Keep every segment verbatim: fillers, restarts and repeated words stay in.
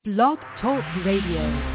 Blog Talk Radio.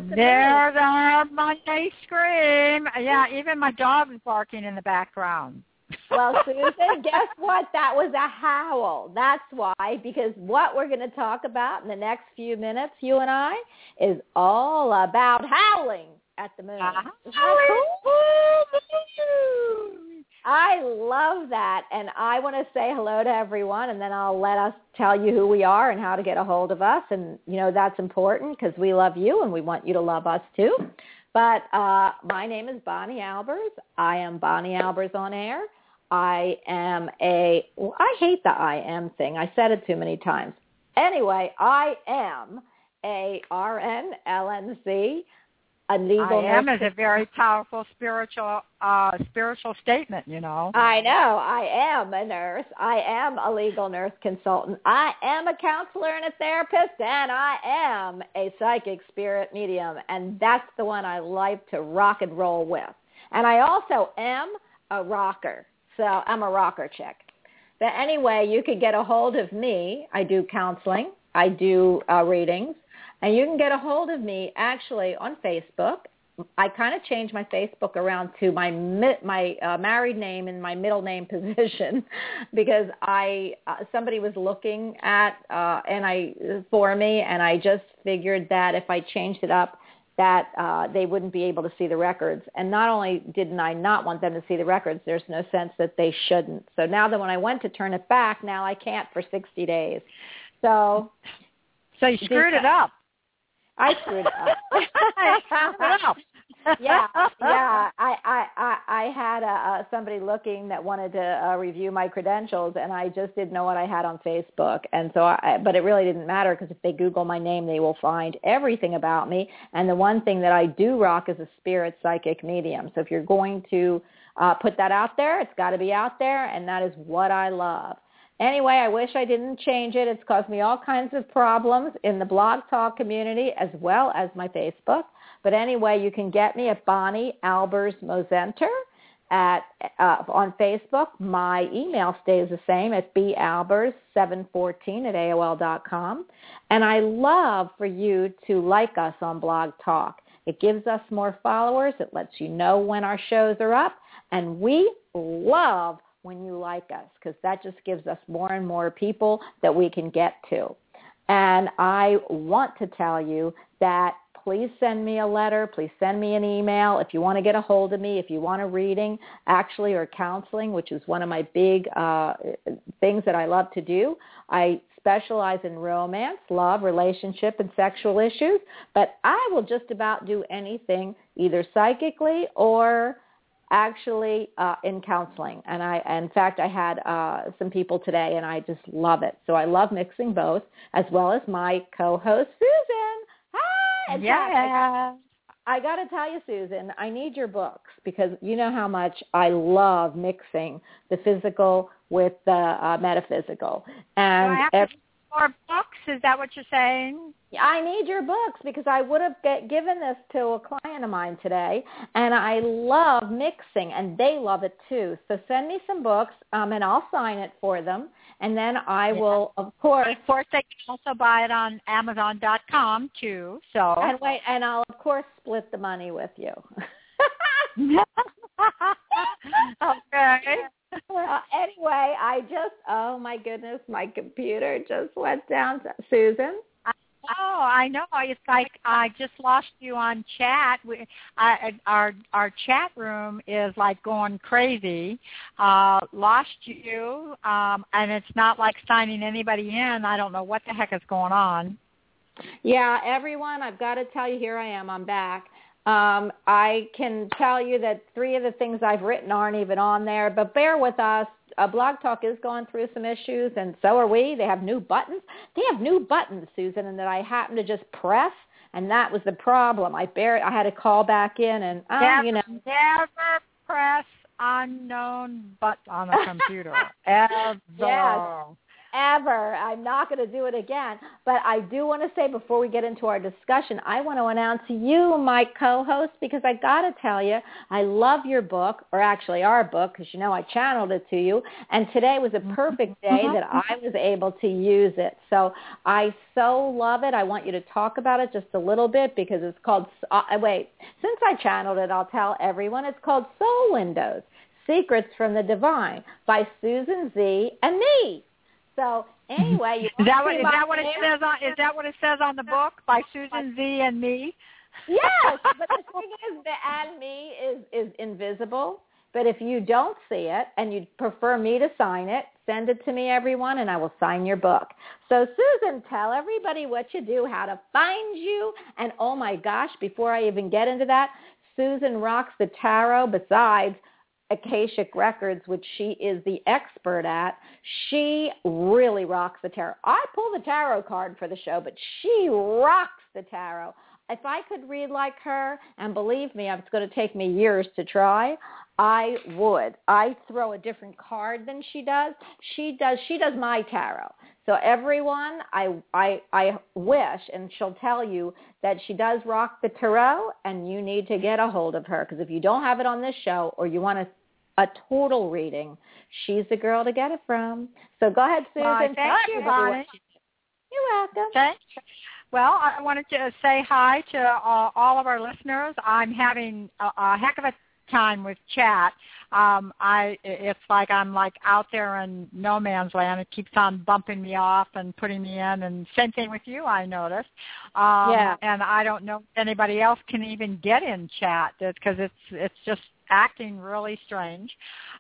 to There's me. our Monday scream. Yeah, even my dog is barking in the background. Well, Susan, guess what? That was a howl. That's why, because what we're going to talk about in the next few minutes, you and I, is all about howling at the moon. Uh-huh. Isn't that cool? I love that, and I want to say hello to everyone, and then I'll let us tell you who we are and how to get a hold of us, and, you know, that's important because we love you, and we want you to love us, too. But uh, my name is Bonnie Albers. I am Bonnie Albers on air. I am a, well, I hate the I am thing. I said it too many times. Anyway, I am a R N, L N C, a legal I am nurse. is a very powerful spiritual uh, spiritual statement, you know. I know. I am a nurse. I am a legal nurse consultant. I am a counselor and a therapist, and I am a psychic spirit medium, and that's the one I like to rock and roll with. And I also am a rocker. So I'm a rocker chick. But anyway, you could get a hold of me. I do counseling. I do uh, readings. And you can get a hold of me actually on Facebook. I kind of changed my Facebook around to my my uh, married name and my middle name position because I uh, somebody was looking at uh, and I for me, and I just figured that if I changed it up, that uh, they wouldn't be able to see the records. And not only didn't I not want them to see the records, there's no sense that they shouldn't. So now that when I went to turn it back, now I can't for sixty days. So, so you screwed it up. I screwed it up. I screwed it up. yeah, yeah. I, I, I, I had a, uh, somebody looking that wanted to uh, review my credentials, and I just didn't know what I had on Facebook. And so, I, but it really didn't matter because if they Google my name, they will find everything about me. And the one thing that I do rock is a spirit psychic medium. So if you're going to uh, put that out there, it's got to be out there, and that is what I love. Anyway, I wish I didn't change it. It's caused me all kinds of problems in the Blog Talk community as well as my Facebook. But anyway, you can get me at Bonnie Albers Mosenter at uh, on Facebook. My email stays the same at b albers seven fourteen at A O L dot com. And I love for you to like us on Blog Talk. It gives us more followers. It lets you know when our shows are up. And we love when you like us, because that just gives us more and more people that we can get to. And I want to tell you that please send me a letter. Please send me an email if you want to get a hold of me, if you want a reading, actually, or counseling, which is one of my big uh, things that I love to do. I specialize in romance, love, relationship, and sexual issues, but I will just about do anything, either psychically or actually uh, in counseling. And I, in fact, I had uh, some people today, and I just love it. So I love mixing both, as well as my co-host, Susan. Hi! In yeah. fact, I, I got to tell you, Susan, I need your books because you know how much I love mixing the physical with the uh, metaphysical. And Do I have every, to read more books? Is that what you're saying? I need your books because I would have get, given this to a client of mine today, and I love mixing, and they love it too. So send me some books, um, and I'll sign it for them, and then I yeah. will, of course. Of course, they can also buy it on Amazon dot com too. So and wait, and I'll of course split the money with you. Okay. Uh, anyway, I just, oh my goodness, my computer just went down. To, Susan? Oh, I know. It's like I just lost you on chat. We, I, our our chat room is like going crazy. Uh, lost you, um, and it's not like signing anybody in. I don't know what the heck is going on. Yeah, everyone, I've got to tell you, here I am. I'm back. Um, I can tell you that three of the things I've written aren't even on there, but bear with us. Uh, Blog Talk is going through some issues, and so are we. They have new buttons. They have new buttons, Susan, and that I happen to just press, and that was the problem. I bear, I had to call back in, and oh, never, you know, never press unknown button on a computer ever. Yes. ever. I'm not going to do it again. But I do want to say before we get into our discussion, I want to announce you, my co-host, because I got to tell you, I love your book, or actually our book, because you know I channeled it to you. And today was a perfect day that I was able to use it. So I so love it. I want you to talk about it just a little bit because it's called, uh, wait, since I channeled it, I'll tell everyone it's called Soul Windows, Secrets from the Divine by Susan Z and me. So anyway, you is that what is that what it says on is that what it says on the book by Susan Z and me? Yes, but the thing is, the and me is is invisible. But if you don't see it and you'd prefer me to sign it, send it to me, everyone, and I will sign your book. So Susan, tell everybody what you do, how to find you, and oh my gosh, before I even get into that, Susan rocks the tarot besides Akashic Records, which she is the expert at. She really rocks the tarot. I pull the tarot card for the show, but she rocks the tarot. If I could read like her, and believe me, it's going to take me years to try, I would. I throw a different card than she does. She does. She does my tarot. So everyone, I, I, I wish, and she'll tell you that she does rock the tarot, and you need to get a hold of her because if you don't have it on this show or you want a, a total reading, she's the girl to get it from. So go ahead, Susan. Well, thank you, Bonnie. You're welcome. Thanks. Well, I wanted to say hi to uh, all of our listeners. I'm having a, a heck of a time with chat. Um, I it's like I'm like out there in no man's land. It keeps on bumping me off and putting me in, and same thing with you, I noticed. Um, yeah. And I don't know if anybody else can even get in chat because it's it's just acting really strange.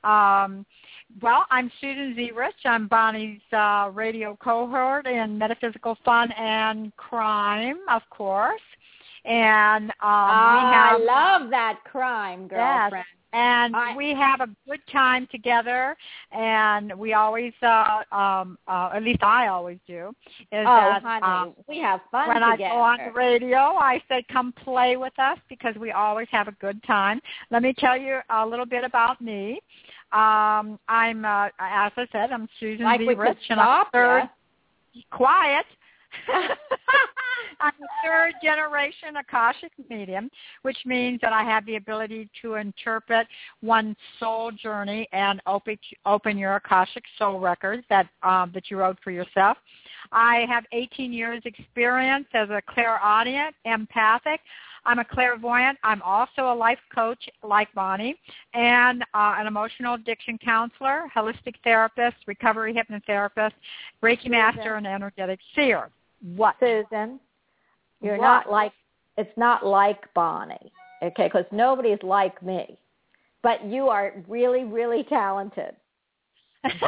Um, well, I'm Susan Z. Rich. I'm Bonnie's uh, radio cohort in Metaphysical Fun and Crime, of course. And um, oh, we have, I love that crime, girlfriend. Yes. And I, we have a good time together, and we always, uh, um, uh, at least I always do. Is oh, that, honey, um, we have fun when together. I go on the radio, I say, come play with us because we always have a good time. Let me tell you a little bit about me. Um, I'm, uh, as I said, I'm Susan like Z. Rich, and I'm third. Ya. Quiet. I'm a third generation Akashic medium, which means that I have the ability to interpret one's soul journey and open, open your Akashic soul records that um, that you wrote for yourself. I have eighteen years experience as a clairaudient, empathic. I'm a clairvoyant. I'm also a life coach like Bonnie, and uh, an emotional addiction counselor, holistic therapist, recovery hypnotherapist, Reiki Susan. master, and energetic seer. What? Susan, you're what? not like, it's not like Bonnie, okay, because nobody's like me. But you are really, really talented. well,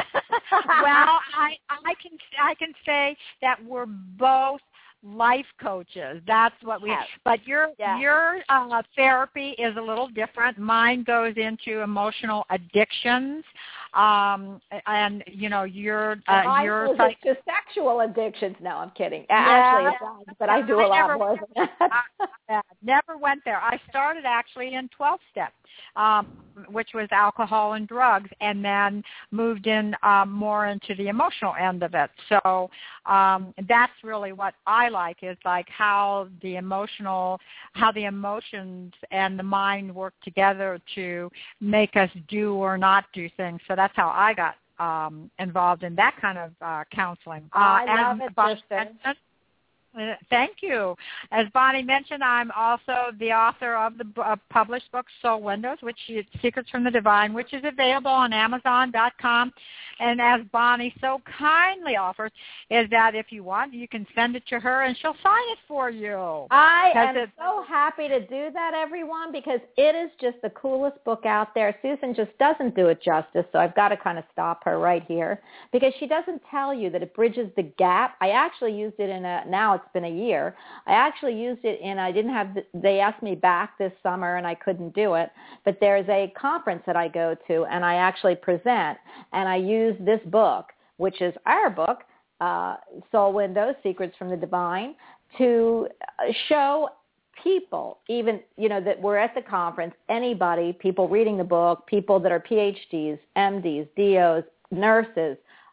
I, I can I can say that we're both life coaches. That's what we. Yes. But your yes. your uh, therapy is a little different. Mine goes into emotional addictions, um, and you know your uh, Mine your goes psych- into sexual addictions. No, I'm kidding. Yeah. Actually, it does, but I do a I lot never, more than that. I, I never went there. I started actually in twelve step, um, which was alcohol and drugs, and then moved in um, more into the emotional end of it. So um, that's really what I like, is like how the emotional, how the emotions and the mind work together to make us do or not do things. So that's how I got um, involved in that kind of uh, counseling. Uh, I love it, Bonnie sister. mentioned, uh, thank you. As Bonnie mentioned, I'm also the author of the uh, published book Soul Windows, which is Secrets from the Divine, which is available on Amazon dot com. And as Bonnie so kindly offers, is that if you want, you can send it to her and she'll sign it for you. I am it, so happy to do that, everyone, because it is just the coolest book out there. Susan just doesn't do it justice, so I've got to kind of stop her right here because she doesn't tell you that it bridges the gap. I actually used it in a, now it's been a year, I actually used it in, I didn't have, the, they asked me back this summer and I couldn't do it, but there's a conference that I go to and I actually present, and I use this book, which is our book, uh, Soul Windows, Secrets from the Divine, to show people, even, you know, that we're at the conference, anybody, people reading the book, people that are P H Ds, M Ds, D Os, nurses,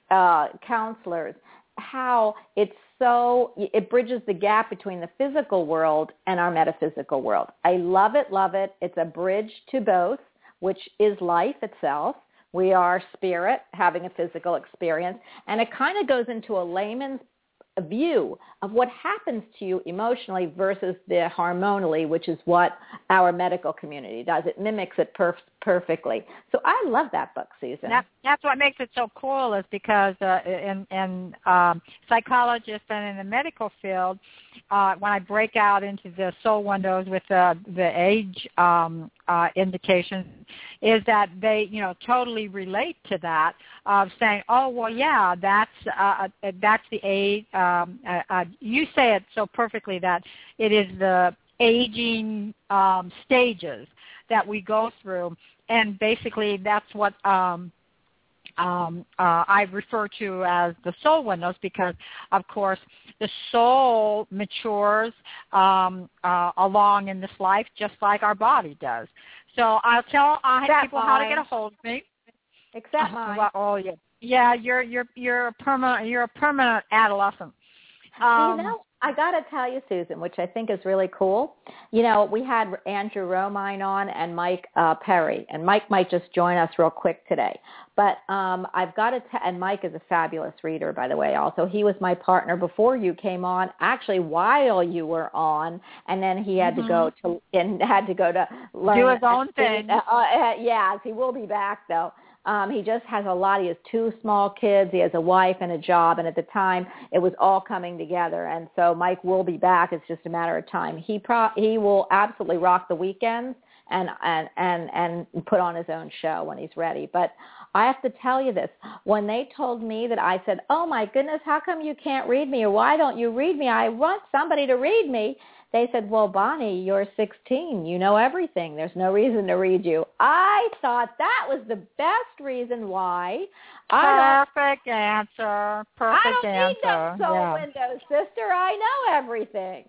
uh, counselors, how it's so, it bridges the gap between the physical world and our metaphysical world. I love it, love it. It's a bridge to both, which is life itself. We are spirit having a physical experience, and it kind of goes into a layman's view of what happens to you emotionally versus the hormonally, which is what our medical community does. It mimics it perf- perfectly. So I love that book, Susan. That, that's what makes it so cool, is because uh, in, in um, psychologists and in the medical field, uh, when I break out into the soul windows with uh, the age um, uh, indications, is that they, you know, totally relate to that, of saying, oh, well, yeah, that's uh, that's the age. Um, uh, uh, you say it so perfectly that it is the aging um, stages that we go through, and basically that's what um, um, uh, I refer to as the soul windows, because, of course, the soul matures um, uh, along in this life just like our body does. So I'll tell uh, people how to get a hold of me. Except mine. Uh, oh yeah, yeah. You're you're you're a permanent you're a permanent adolescent. Um, you know, I got to tell you, Susan, which I think is really cool. You know, we had Andrew Romine on and Mike uh, Perry, and Mike might just join us real quick today. But um, I've got to, t- and Mike is a fabulous reader, by the way. Also, he was my partner before you came on. Actually, while you were on, and then he had mm-hmm. to go to and had to go to learn do his own thing. Uh, uh, yes, he will be back though. Um, he just has a lot. He has two small kids. He has a wife and a job. And at the time, it was all coming together. And so Mike will be back. It's just a matter of time. He pro- he will absolutely rock the weekends and, and, and, and put on his own show when he's ready. But I have to tell you this. When they told me that, I said, oh, my goodness, how come you can't read me? Or why don't you read me? I want somebody to read me. They said, well, Bonnie, you're sixteen. You know everything. There's no reason to read you. I thought that was the best reason why. I Perfect answer. Perfect I don't answer. need no soul yeah. windows, sister. I know everything.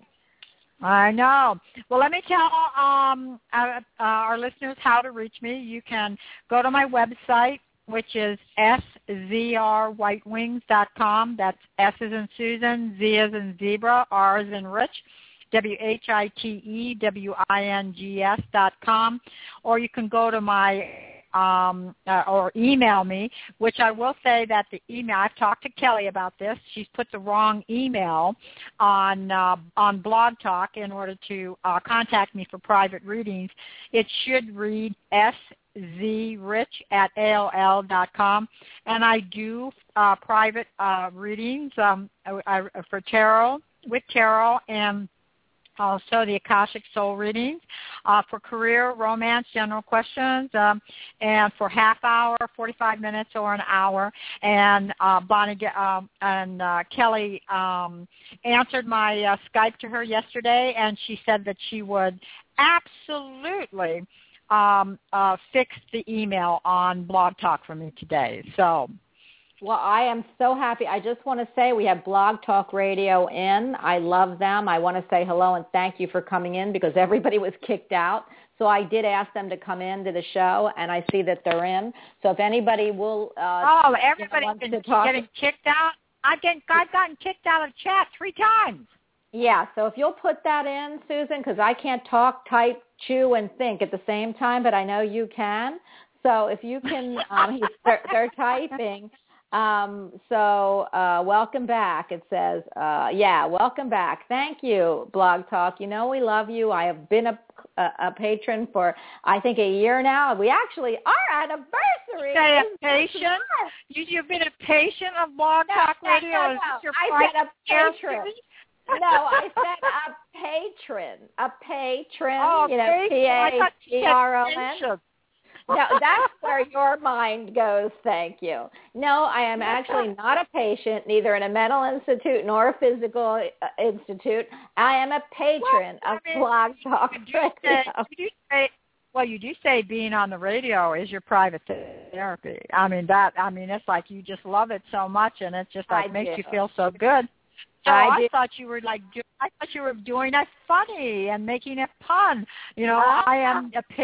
I know. Well, let me tell um, uh, uh, our listeners how to reach me. You can go to my website, which is s z r white wings dot com. That's S as in Susan, Z as in zebra, R as in Rich. W H I T E W I N G S dot com, or you can go to my um, uh, or email me, which I will say that the email, I've talked to Kelly about this. She's put the wrong email on uh, on Blog Talk in order to uh, contact me for private readings. It should read szrich at A O L dot com, and I do uh, private uh, readings um, I, I, for tarot, with tarot, and also the Akashic Soul readings uh, for career, romance, general questions, um, and for half hour, forty-five minutes, or an hour. And uh, Bonnie uh, and uh, Kelly um, answered my uh, Skype to her yesterday, and she said that she would absolutely um, uh, fix the email on Blog Talk for me today. So. Well, I am so happy. I just want to say we have Blog Talk Radio in. I love them. I want to say hello and thank you for coming in, because everybody was kicked out. So I did ask them to come in to the show, and I see that they're in. So if anybody will uh, oh, everybody's you know, been to talk, getting kicked out. I've, get, I've gotten kicked out of chat three times. Yeah, so if you'll put that in, Susan, because I can't talk, type, chew, and think at the same time, but I know you can. So if you can, um, they're, they're typing. Um, so uh, welcome back, it says. Uh, yeah, welcome back. Thank you, Blog Talk. You know we love you. I have been a, a, a patron for, I think, a year now. We actually, our anniversary. Say a patient? You, you've been a patient of Blog no, Talk no, Radio? No, no. Is this your I said a patron. Series? No, I said a patron. A patron, oh, you know, P A T R O N. No, that's where your mind goes, thank you. No, I am actually not a patient, neither in a mental institute nor a physical uh, institute. I am a patron well, of I mean, Blog Talk you do say, Radio. you do say, well, you do say being on the radio is your private therapy. I mean, that. I mean, it's like you just love it so much, and it just like I makes do. you feel so good. So I, I thought you were like, I thought you were doing it funny and making it fun. You know, uh, I am a patient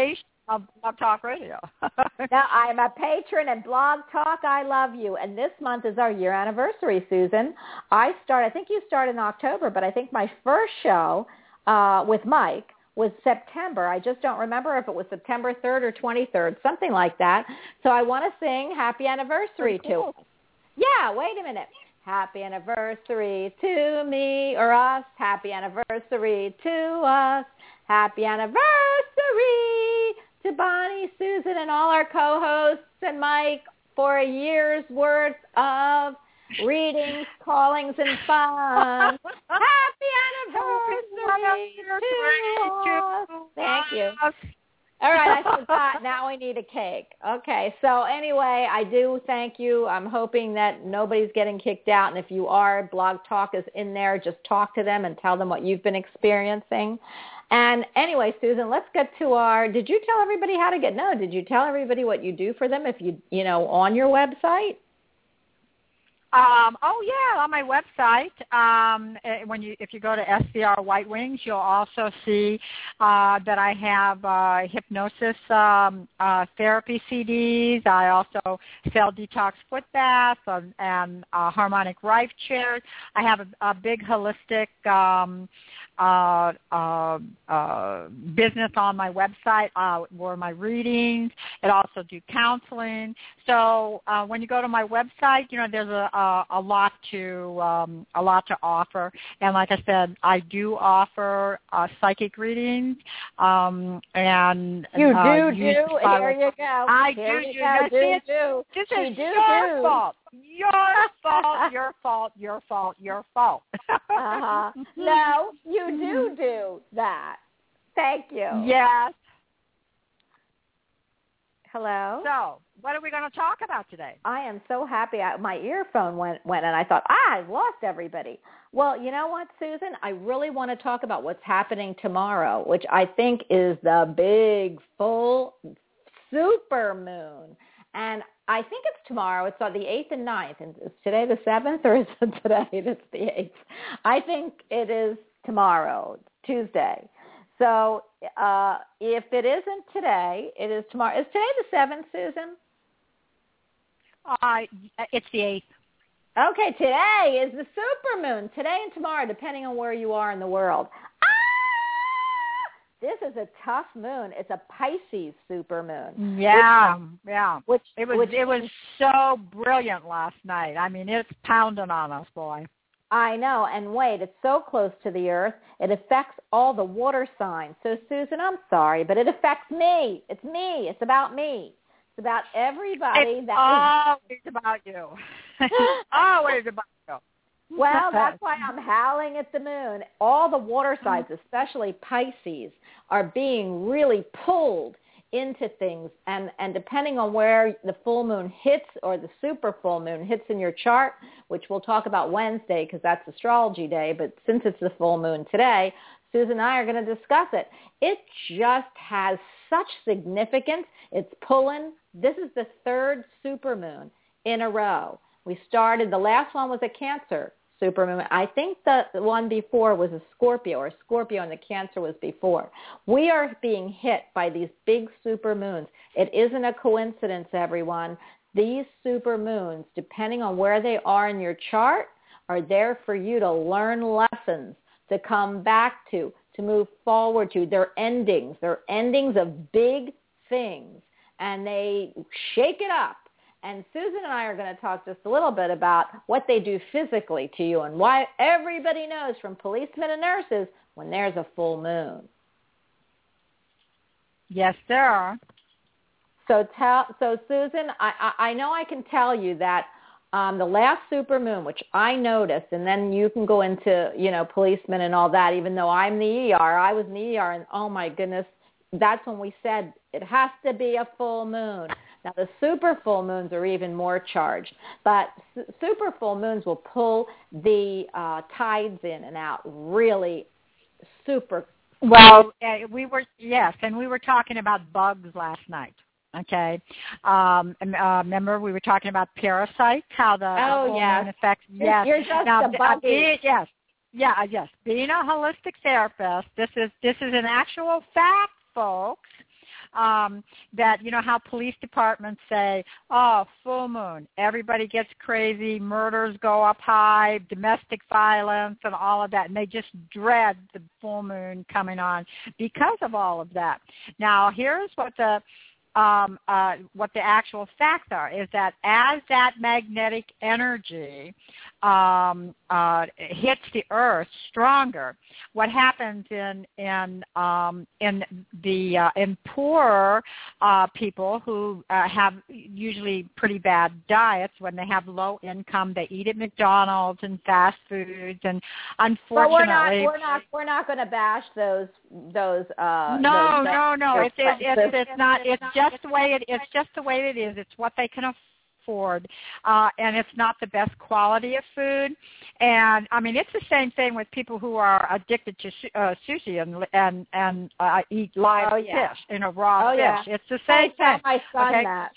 of Blog Talk Radio. Now, I'm a patron at Blog Talk. I love you. And this month is our year anniversary, Susan. I start, I think you started in October, but I think my first show uh, with Mike was September. I just don't remember if it was September third or twenty-third, something like that. So I want to sing happy anniversary cool. to us. Yeah, wait a minute. Happy anniversary to me or us. Happy anniversary to us. Happy anniversary to Bonnie, Susan, and all our co-hosts and Mike for a year's worth of readings, callings, and fun. Happy anniversary to us. Thank you. All right, I forgot. Now we need a cake. Okay, so anyway, I do thank you. I'm hoping that nobody's getting kicked out, and if you are, Blog Talk is in there. Just talk to them and tell them what you've been experiencing. And anyway, Susan, let's get to our, did you tell everybody how to get, no, did you tell everybody what you do for them if you, you know, on your website? Um, oh yeah, on my website. Um, when you, if you go to S V R White Wings, you'll also see uh, that I have uh, hypnosis um, uh, therapy C Ds. I also sell detox foot baths and, and uh, harmonic Rife chairs. I have a, a big holistic um, uh, uh, uh, business on my website uh, where my readings. It also do counseling. So uh, when you go to my website, you know, there's a, a, a lot to um, a lot to offer. And like I said, I do offer uh, psychic readings. Um, and you do uh, do. Here you go. I Here do you do. go. This do do. This you is do, your do. fault. Your fault. Your fault. Your fault. Your fault. uh-huh. No, you do do that. Thank you. Yes. Hello? So, what are we going to talk about today? I am so happy. I, my earphone went, went and I thought, ah, I've lost everybody. Well, you know what, Susan? I really want to talk about what's happening tomorrow, which I think is the big, full super moon. And I think it's tomorrow. It's on the eighth and ninth. And is today the seventh or is it today? It's the eighth. I think it is tomorrow, Tuesday. So uh, if it isn't today, it is tomorrow. Is today the seventh, Susan? Uh, it's the eighth. Okay, today is the supermoon. Today and tomorrow, depending on where you are in the world. Ah! This is a tough moon. It's a Pisces supermoon. Yeah, which, yeah. Which it was which, it was so brilliant last night. I mean, it's pounding on us, boy. I know, and wait, it's so close to the earth, it affects all the water signs. So, Susan, I'm sorry, but it affects me. It's me. It's about me. It's about everybody. It's that always is... about you. Always about you. Well, that's why I'm howling at the moon. All the water signs, especially Pisces, are being really pulled into things, and, and depending on where the full moon hits or the super full moon hits in your chart, which we'll talk about Wednesday because that's astrology day, but since it's the full moon today, Susan and I are going to discuss it. It just has such significance. It's pulling. This is the third super moon in a row. We started, the last one was a Cancer supermoon. I think the one before was a Scorpio, or Scorpio and the Cancer was before. We are being hit by these big supermoons. It isn't a coincidence, everyone. These supermoons, depending on where they are in your chart, are there for you to learn lessons, to come back to, to move forward to. They're endings. They're endings of big things, and they shake it up. And Susan and I are going to talk just a little bit about what they do physically to you and why everybody knows, from policemen and nurses, when there's a full moon. Yes, there are. So, tell, so Susan, I, I know I can tell you that um, the last super moon, which I noticed, and then you can go into, you know, policemen and all that, even though I'm the E R, I was in the E R, and oh my goodness, that's when we said it has to be a full moon. Now, the super full moons are even more charged, but su- super full moons will pull the uh, tides in and out really super. Well, uh, we were, yes, and we were talking about bugs last night, okay? Um, uh, remember, we were talking about parasites, how the oh, full yes. moon affects, yes. You're just now, a buggy. Uh, yes, yeah, yes. Being a holistic therapist, this is, this is an actual fact, folks. um, that, you know, how police departments say, oh, full moon, everybody gets crazy, murders go up high, domestic violence and all of that, and they just dread the full moon coming on because of all of that. Now, here's what the Um, uh, what the actual facts are, is that as that magnetic energy um, uh, hits the Earth stronger, what happens in in um, in the uh, in poorer uh, people who uh, have usually pretty bad diets, when they have low income, they eat at McDonald's and fast foods, and unfortunately, but we're not we're not we're not going to bash those those. Uh, no, those no, no. It's it's it's, it's not. It's just the way it. It's just the way it is. It's what they can afford, uh, and it's not the best quality of food. And I mean, it's the same thing with people who are addicted to uh, sushi and and and uh, eat live oh, yeah. fish, you know, raw oh, fish. Yeah. It's the same I tell thing. my son okay? that.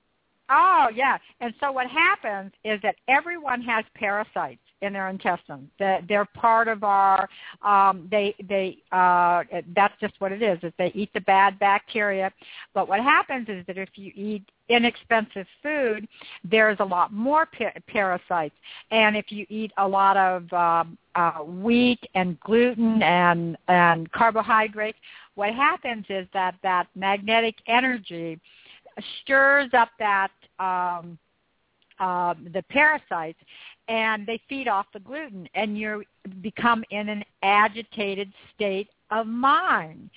Oh, yeah. And so what happens is that everyone has parasites in their intestines. That they're part of our, um, they, they, uh, that's just what it is, is they eat the bad bacteria. But what happens is that if you eat inexpensive food, there's a lot more pa- parasites. And if you eat a lot of um, uh, wheat and gluten and, and carbohydrates, what happens is that that magnetic energy stirs up that um, uh, the parasites, and they feed off the gluten, and you become in an agitated state of mind.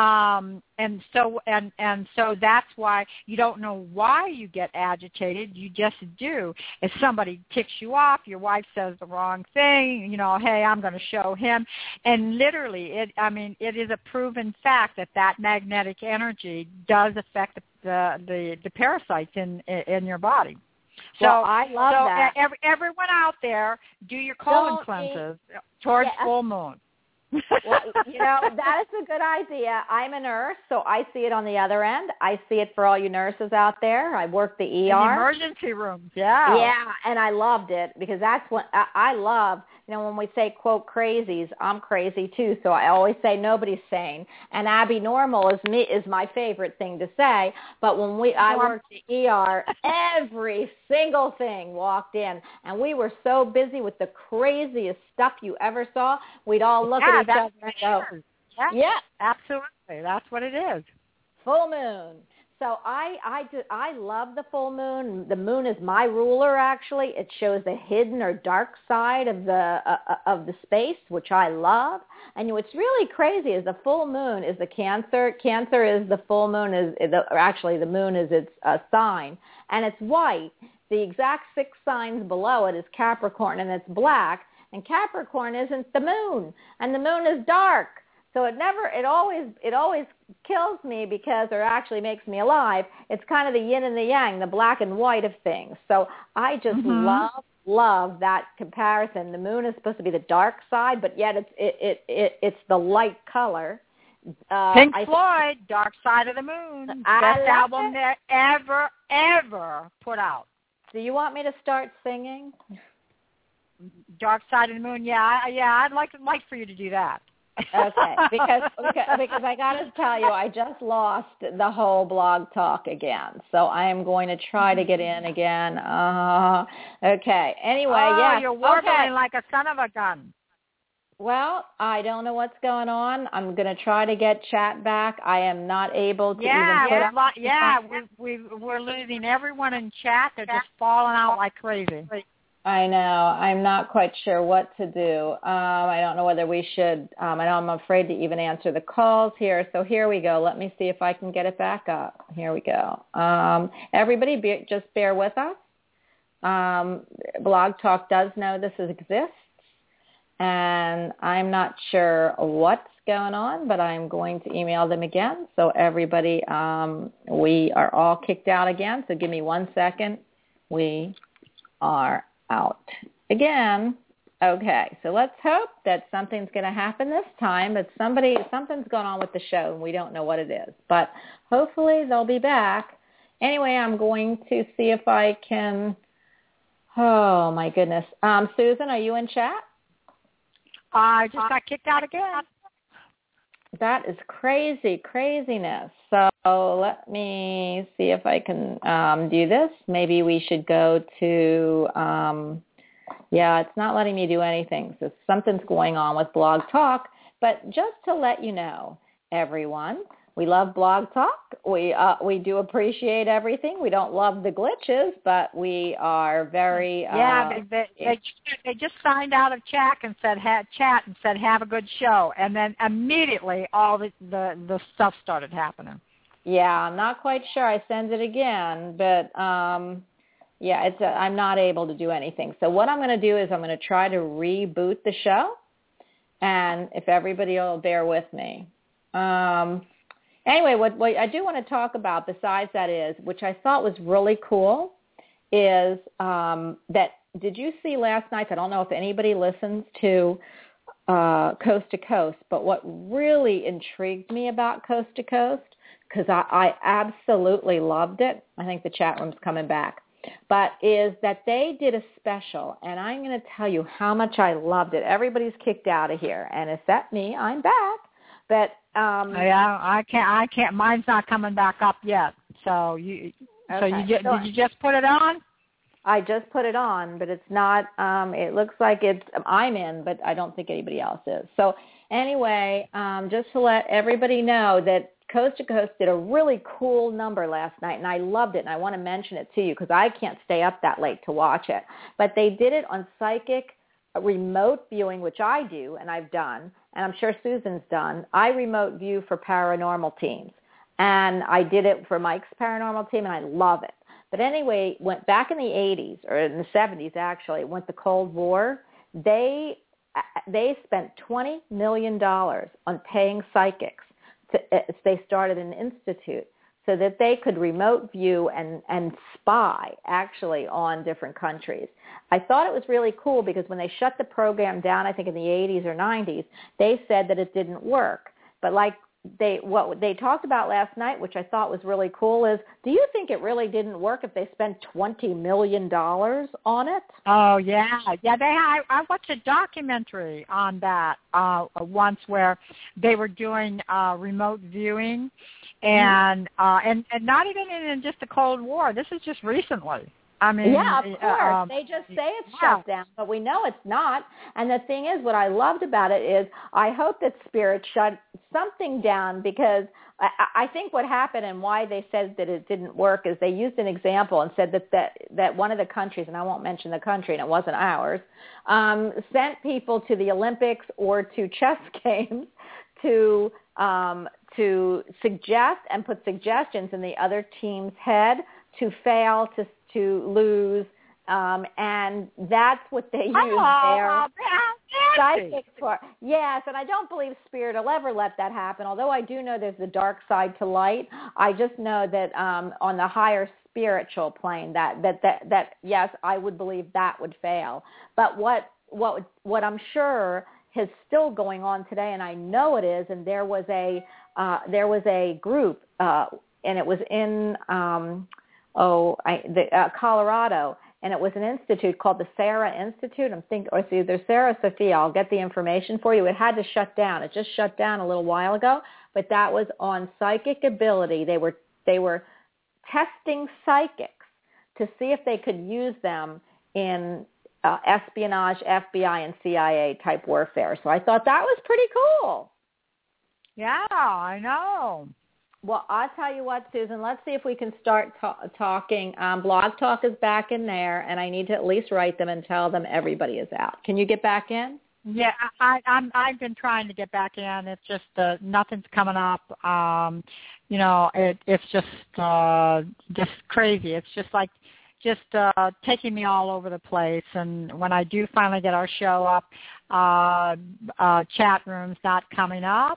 Um, and so and and so that's why you don't know why you get agitated. You just do. If somebody ticks you off, your wife says the wrong thing, you know, hey, I'm going to show him. And literally, it I mean, it is a proven fact that that magnetic energy does affect the the, the, the parasites in in your body. So well, I love so that. Every, everyone out there, do your colon Don't cleanses eat, towards yeah. full moon. Well, you know, that is a good idea. I'm a nurse, so I see it on the other end. I see it for all you nurses out there. I work the E R. In the emergency rooms, yeah. Yeah, and I loved it because that's what I, I love. You know, when we say, quote, crazies, I'm crazy too, so I always say nobody's sane. And Abby Normal is me is my favorite thing to say. But when we I worked the E R, every single thing walked in, and we were so busy with the craziest stuff you ever saw. We'd all look yeah, at each other and go, yeah, yeah, absolutely. That's what it is. Full moon. So I, I, do, I love the full moon. The moon is my ruler, actually. It shows the hidden or dark side of the uh, of the space, which I love. And what's really crazy is the full moon is the Cancer. Cancer is the full moon, is the, or actually the moon is its uh, sign, and it's white. The exact six signs below it is Capricorn, and it's black. And Capricorn isn't the moon, and the moon is dark. So it never, it always, it always kills me because, or actually makes me alive. It's kind of the yin and the yang, the black and white of things. So I just mm-hmm. love, love that comparison. The moon is supposed to be the dark side, but yet it's, it, it, it it's the light color. Uh, Pink I, Floyd, Dark Side of the Moon, I best album it. they ever, ever put out. Do you want me to start singing? Dark Side of the Moon, yeah, I, yeah, I'd like like for you to do that. Okay, because, because because I got to tell you, I just lost the whole blog talk again, so I am going to try to get in again. Uh, okay. Anyway, oh, yeah. you're warbling okay. like a son of a gun. Well, I don't know what's going on. I'm going to try to get chat back. I am not able to yeah, even put up. Lo- yeah, we we we're losing everyone in chat. They're just falling out like crazy. I know. I'm not quite sure what to do. Um, I don't know whether we should. Um, I know I'm afraid to even answer the calls here. So here we go. Let me see if I can get it back up. Here we go. Um, everybody be, just bear with us. Um, Blog Talk does know this exists, and I'm not sure what's going on, but I'm going to email them again. So everybody, um, we are all kicked out again. So give me one second. We are out again. Okay, so let's hope that something's going to happen this time. But somebody, something's going on with the show, and we don't know what it is. But hopefully they'll be back. Anyway, I'm going to see if I can. Oh my goodness, um, Susan, are you in chat? I just got kicked out again. that is crazy, craziness. So let me see if I can um, do this. Maybe we should go to, um, yeah, it's not letting me do anything. So something's going on with Blog Talk. But just to let you know, everyone, we love Blog Talk. We uh, we do appreciate everything. We don't love the glitches, but we are very uh, yeah. They, they, they they just signed out of chat and said had chat and said have a good show, and then immediately all the the, the stuff started happening. Yeah, I'm not quite sure. I send it again, but um, yeah, it's a, I'm not able to do anything. So what I'm going to do is I'm going to try to reboot the show, and if everybody will bear with me. Um, Anyway, what, what I do want to talk about besides that is, which I thought was really cool, is um, that, did you see last night, I don't know if anybody listens to uh, Coast to Coast, but what really intrigued me about Coast to Coast, because I, I absolutely loved it, I think the chat room's coming back, but is that they did a special, and I'm going to tell you how much I loved it. Everybody's kicked out of here, and except me, I'm back. But um, yeah, I can't. I can't. Mine's not coming back up yet. So you. Okay. So you did, so did you just put it on? I just put it on, but it's not. Um, it looks like it's. I'm in, but I don't think anybody else is. So anyway, um, just to let everybody know that Coast to Coast did a really cool number last night, and I loved it. And I want to mention it to you because I can't stay up that late to watch it. But they did it on Psychic remote viewing, which I do, and I've done. And I'm sure Susan's done. I remote view for paranormal teams. And I did it for Mike's paranormal team, and I love it. But anyway, went back in the eighties, or in the seventies actually, went the Cold War. They they spent twenty million dollars on paying psychics. To, they started an institute so that they could remote view and, and spy actually on different countries. I thought it was really cool because when they shut the program down, I think in the eighties or nineties, they said that it didn't work. But like they what they talked about last night, which I thought was really cool, is do you think it really didn't work if they spent twenty million dollars on it? Oh, yeah. Yeah, they. I, I watched a documentary on that uh, once where they were doing uh, remote viewing. And uh, and and not even in just the Cold War. This is just recently. I mean, yeah, of course. Um, they just say it's yeah. shut down, but we know it's not. And the thing is, what I loved about it is I hope that Spirit shut something down because I, I think what happened and why they said that it didn't work is they used an example and said that, that, that one of the countries, and I won't mention the country, and it wasn't ours, um, sent people to the Olympics or to chess games to um, to suggest and put suggestions in the other team's head to fail, to to lose, um, and that's what they use oh, their psychics for. Yes, and I don't believe Spirit will ever let that happen, although I do know there's the dark side to light. I just know that um, on the higher spiritual plane, that, that, that, that, yes, I would believe that would fail. But what, what, what I'm sure is still going on today, and I know it is, and there was a, uh, there was a group, uh, and it was in, um, oh, I, the, uh, Colorado, and it was an institute called the Sarah Institute. I'm think, or it's either Sarah or Sophia. I'll get the information for you. It had to shut down. It just shut down a little while ago, but that was on psychic ability. They were they were testing psychics to see if they could use them in uh, espionage, F B I, and C I A type warfare. So I thought that was pretty cool. Yeah, I know. Well, I'll tell you what, Susan, let's see if we can start ta- talking. Um, Blog Talk is back in there, and I need to at least write them and tell them everybody is out. Can you get back in? Yeah, I, I'm, I've been trying to get back in. It's just uh, nothing's coming up. Um, you know, it, it's just uh, just crazy. It's just like just uh, taking me all over the place. And when I do finally get our show up, uh, uh, chat room's not coming up.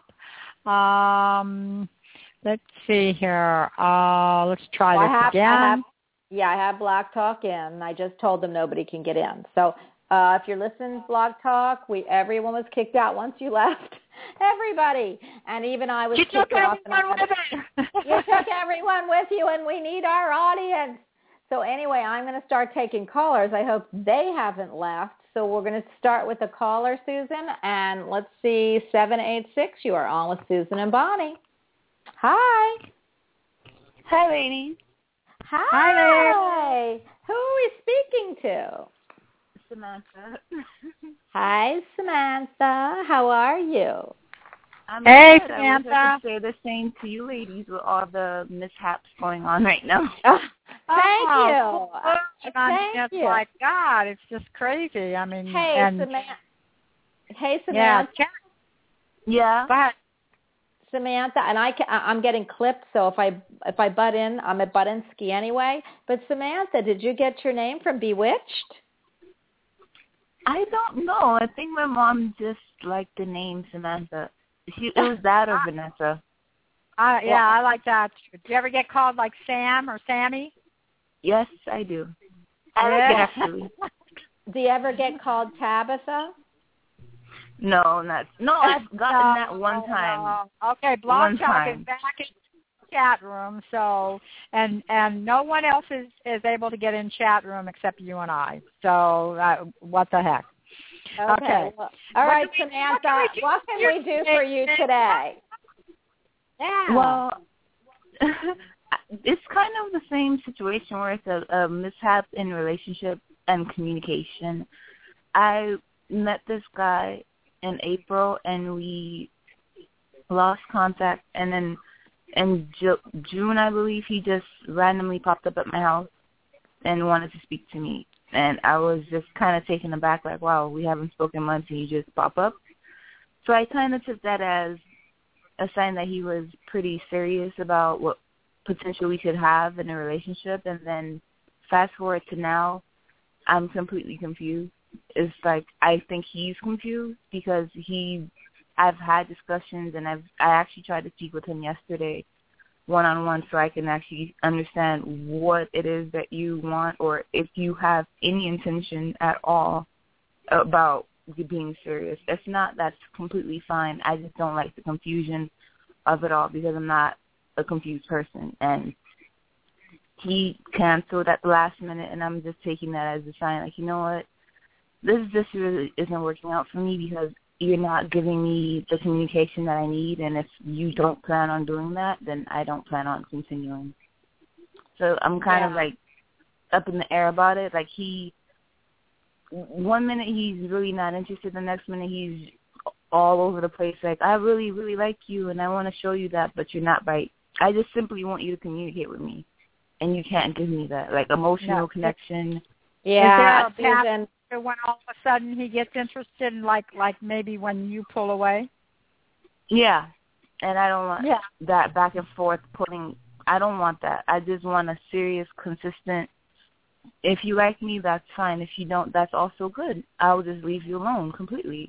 Um Let's see here. Uh, let's try well, this I have, again. I have, yeah, I have Blog Talk in. I just told them nobody can get in. So uh, if you're listening to Blog Talk, we everyone was kicked out once you left. Everybody. And even I was you kicked took off. everyone with you took everyone with you, and we need our audience. So anyway, I'm going to start taking callers. I hope they haven't left. So we're going to start with a caller, Susan. And let's see, seven eight six, you are on with Susan and Bonnie. Hi. Hi, ladies. Hi. Hi there. Who are we speaking to? Samantha. Hi, Samantha. How are you? I'm Hey, good. Samantha. I wish I could say the same to you ladies with all the mishaps going on right now. Oh, thank Oh, you. well, I mean, Thank it's you. like, God, it's just crazy. I mean, Hey, and Samantha. Hey, yeah, Samantha. chat. Yeah. Go ahead. Samantha, and I can, I'm getting clipped, so if I if I butt in, I'm at Buttinsky anyway. But Samantha, did you get your name from Bewitched? I don't know. I think my mom just liked the name Samantha. She, it was that or Vanessa. Uh, yeah, Well, I like that. Do you ever get called like Sam or Sammy? Yes, I do. I like Yeah. it actually. Do you ever get called Tabitha? No, not. No, I've gotten No, that one time. no. Okay, Blog One Talk time. is back in the chat room, so and and no one else is is able to get in chat room except you and I. So uh, what the heck? Okay. Okay. Well, all What right, can we- Samantha, what can we do what can we do for you today? Yeah. Well, it's kind of the same situation where it's a, a mishap in relationship and communication. I met this guy in April, and we lost contact, and then in Ju- June, I believe, he just randomly popped up at my house and wanted to speak to me. And I was just kind of taken aback, like, wow, we haven't spoken months, and you just pop up. So I kind of took that as a sign that he was pretty serious about what potential we could have in a relationship. And then fast forward to now, I'm completely confused. It's like I think he's confused because he, I've had discussions, and I've I actually tried to speak with him yesterday one-on-one so I can actually understand what it is that you want, or if you have any intention at all about you being serious. If not, that's completely fine. I just don't like the confusion of it all because I'm not a confused person. And he canceled at the last minute, and I'm just taking that as a sign, like, you know what, this just really isn't working out for me because you're not giving me the communication that I need, and if you don't plan on doing that, then I don't plan on continuing. So I'm kind Yeah. of like up in the air about it. Like he, one minute he's really not interested, the next minute he's all over the place. Like, I really, really like you, and I want to show you that, but you're not right. I just simply want you to communicate with me, and you can't give me that, like, emotional No. connection. Yeah, Is there a Susan. when all of a sudden he gets interested in like like maybe when you pull away? Yeah, and I don't want Yeah. that back and forth pulling. I don't want that. I just want a serious, consistent, if you like me, that's fine. If you don't, that's also good. I'll just leave you alone completely.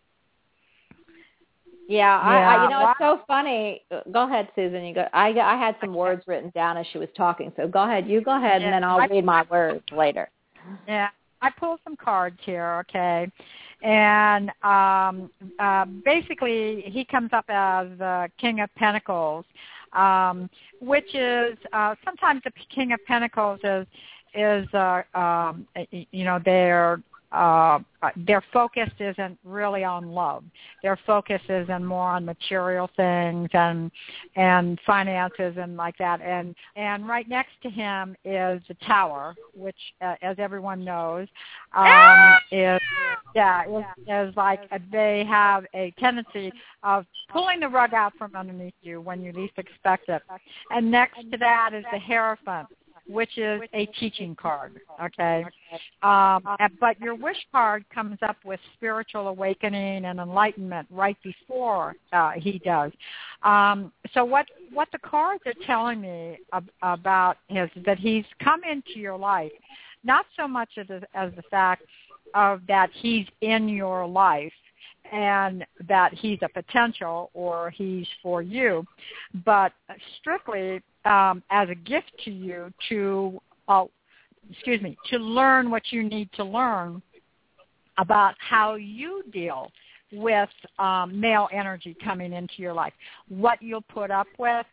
Yeah, I, Yeah. I, you know, it's Wow. so funny. Go ahead, Susan. You go. I, I had some words written down as she was talking, so go ahead. You go ahead, and then I'll I- read my words later. Yeah, I pulled some cards here, okay, and um, uh, basically he comes up as the King of Pentacles, um, which is uh, sometimes the King of Pentacles is is uh, um, you know they're. Uh, their focus isn't really on love. Their focus is in more on material things and and finances and like that. And and right next to him is the Tower, which, uh, as everyone knows, um, is yeah is, is like they have a tendency of pulling the rug out from underneath you when you least expect it. And next to that is the Hierophant, which is a teaching card, okay? Um, but your wish card comes up with spiritual awakening and enlightenment right before uh, he does. Um, so what, what the cards are telling me ab- about is that he's come into your life, not so much as, as the fact of that he's in your life and that he's a potential or he's for you, but strictly um, as a gift to you to, uh, excuse me, to learn what you need to learn about how you deal with um, male energy coming into your life, what you'll put up with,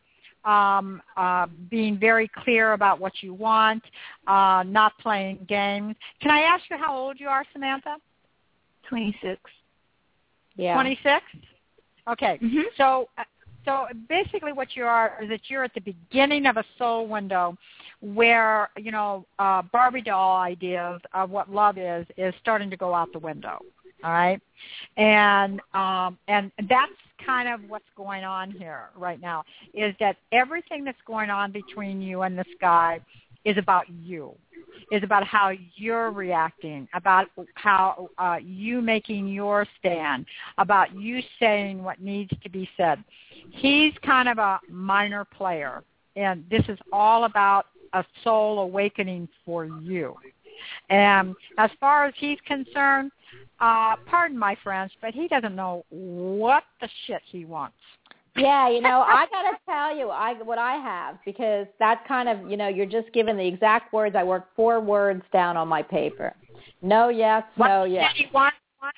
um, uh, being very clear about what you want, uh, not playing games. Can I ask you how old you are, Samantha? twenty-six. Yeah. twenty-six? Okay. Mm-hmm. So so basically what you are is that you're at the beginning of a soul window where, you know, uh, Barbie doll ideas of what love is is starting to go out the window. All right? And um, and that's kind of what's going on here right now, is that everything that's going on between you and this guy is about you, is about how you're reacting, about how uh, you making your stand, about you saying what needs to be said. He's kind of a minor player, and this is all about a soul awakening for you. And as far as he's concerned, uh, pardon my French, but he doesn't know what the shit he wants. Yeah, you know, I got to tell you I what I have, because that's kind of, you know, you're just given the exact words. I worked four words down on my paper. No, yes, what no, yes. He wants?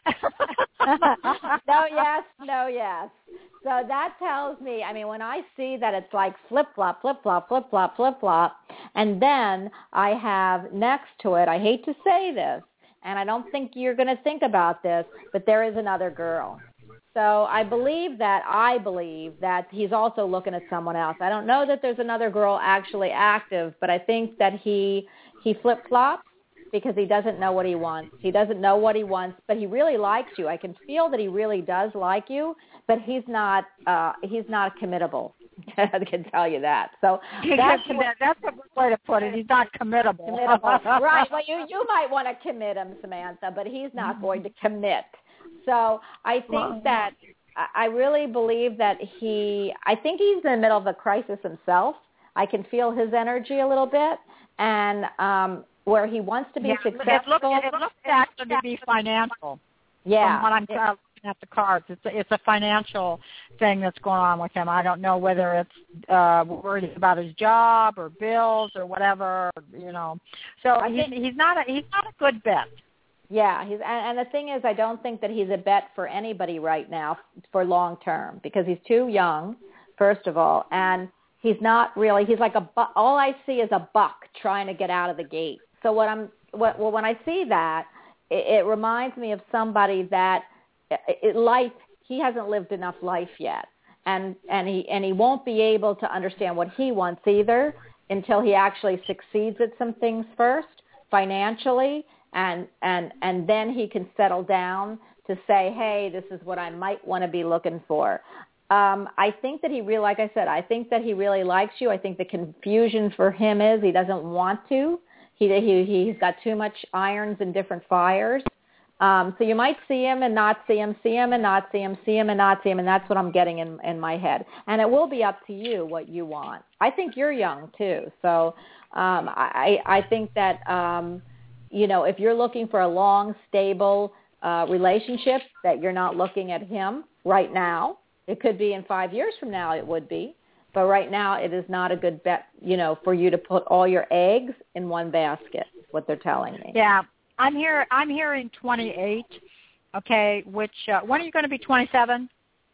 no, yes, no, yes. So that tells me, I mean, when I see that it's like flip-flop, flip-flop, flip-flop, flip-flop, and then I have next to it, I hate to say this, and I don't think you're going to think about this, but there is another girl. So I believe that, I believe that he's also looking at someone else. I don't know that there's another girl actually active, but I think that he he flip-flops because he doesn't know what he wants. He doesn't know what he wants, but he really likes you. I can feel that he really does like you, but he's not uh, he's not committable. I can tell you that. So that's, what, that's a good way to put it. He's not committable. committable. Right. Well, you, you might want to commit him, Samantha, but he's not going to commit. So I think well, that I really believe that he, I think he's in the middle of a crisis himself. I can feel his energy a little bit, and um, where he wants to be yeah, successful. It looks, it looks actually to be financial. Yeah. From what I'm uh, looking at the cards, it's a, it's a financial thing that's going on with him. I don't know whether it's uh, worried about his job or bills or whatever, you know. So I he's, think, he's not a he's not a good bet. Yeah, he's and, and the thing is, I don't think that he's a bet for anybody right now for long term, because he's too young, first of all, and he's not really. He's like a bu- all I see is a buck trying to get out of the gate. So what I'm what, well, when I see that, it, it reminds me of somebody that it, it, life he hasn't lived enough life yet, and and he and he won't be able to understand what he wants either until he actually succeeds at some things first financially. And, and and then he can settle down to say, hey, this is what I might want to be looking for. Um, I think that he really, like I said, I think that he really likes you. I think the confusion for him is he doesn't want to. He, he, he's got too much irons in different fires. Um, so you might see him and not see him, see him and not see him, see him and not see him, and that's what I'm getting in, in my head. And it will be up to you what you want. I think you're young, too. So um, I, I think that... Um, You know, if you're looking for a long, stable uh, relationship, that you're not looking at him right now. It could be in five years from now, it would be. But right now, it is not a good bet, you know, for you to put all your eggs in one basket, is what they're telling me. Yeah. I'm here. I'm hearing twenty-eight, okay, which, uh, when are you going to be twenty-seven?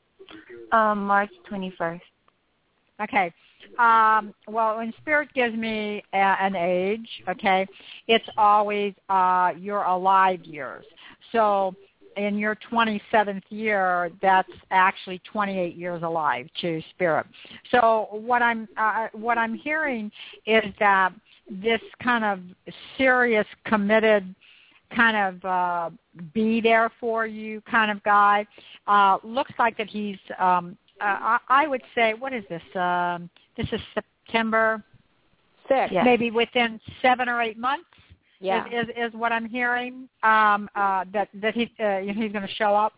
Um, March twenty-first. Okay. Um, well, when Spirit gives me a, an age, okay, it's always uh, your alive years. So in your twenty-seventh year, that's actually twenty-eight years alive to Spirit. So what I'm uh, what I'm hearing is that this kind of serious, committed, kind of uh, be there for you kind of guy uh, looks like that he's. Um, uh, I, I would say, what is this? Um, This is September sixth. Yeah. Maybe within seven or eight months. Yeah. Is is, is what I'm hearing. Um, uh, that that he uh, he's going to show up.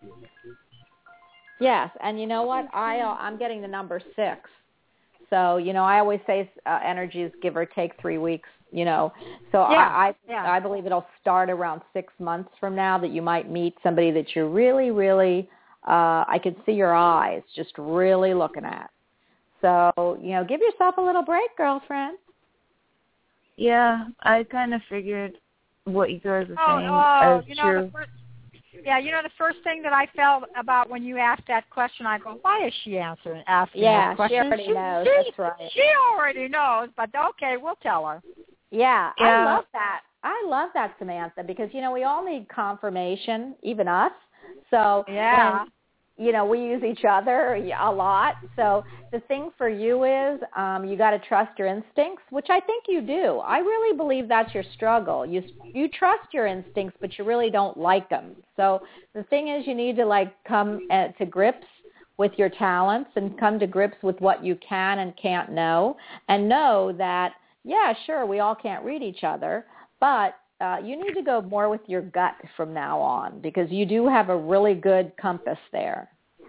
Yes, and you know what? I uh, I'm getting the number six. So you know, I always say uh, energies give or take three weeks. You know, so yeah. I I, yeah. I believe it'll start around six months from now that you might meet somebody that you're really really. Uh, I could see your eyes just really looking at. So, you know, give yourself a little break, girlfriend. Yeah, I kind of figured what you guys were oh, saying oh, as you know, true. The first, Yeah, you know, the first thing that I felt about when you asked that question, I go, why is she answering, asking yeah, this question? she already she, knows. She, That's right. She already knows, but okay, we'll tell her. Yeah, Yeah. I love that. I love that, Samantha, because, you know, we all need confirmation, even us. So, Yeah. when, you know, we use each other a lot. So the thing for you is um, you got to trust your instincts, which I think you do. I really believe that's your struggle. You you trust your instincts, but you really don't like them. So the thing is you need to, like, come at, to grips with your talents and come to grips with what you can and can't know, and know that, yeah, sure, we all can't read each other, but uh, you need to go more with your gut from now on, because you do have a really good compass there.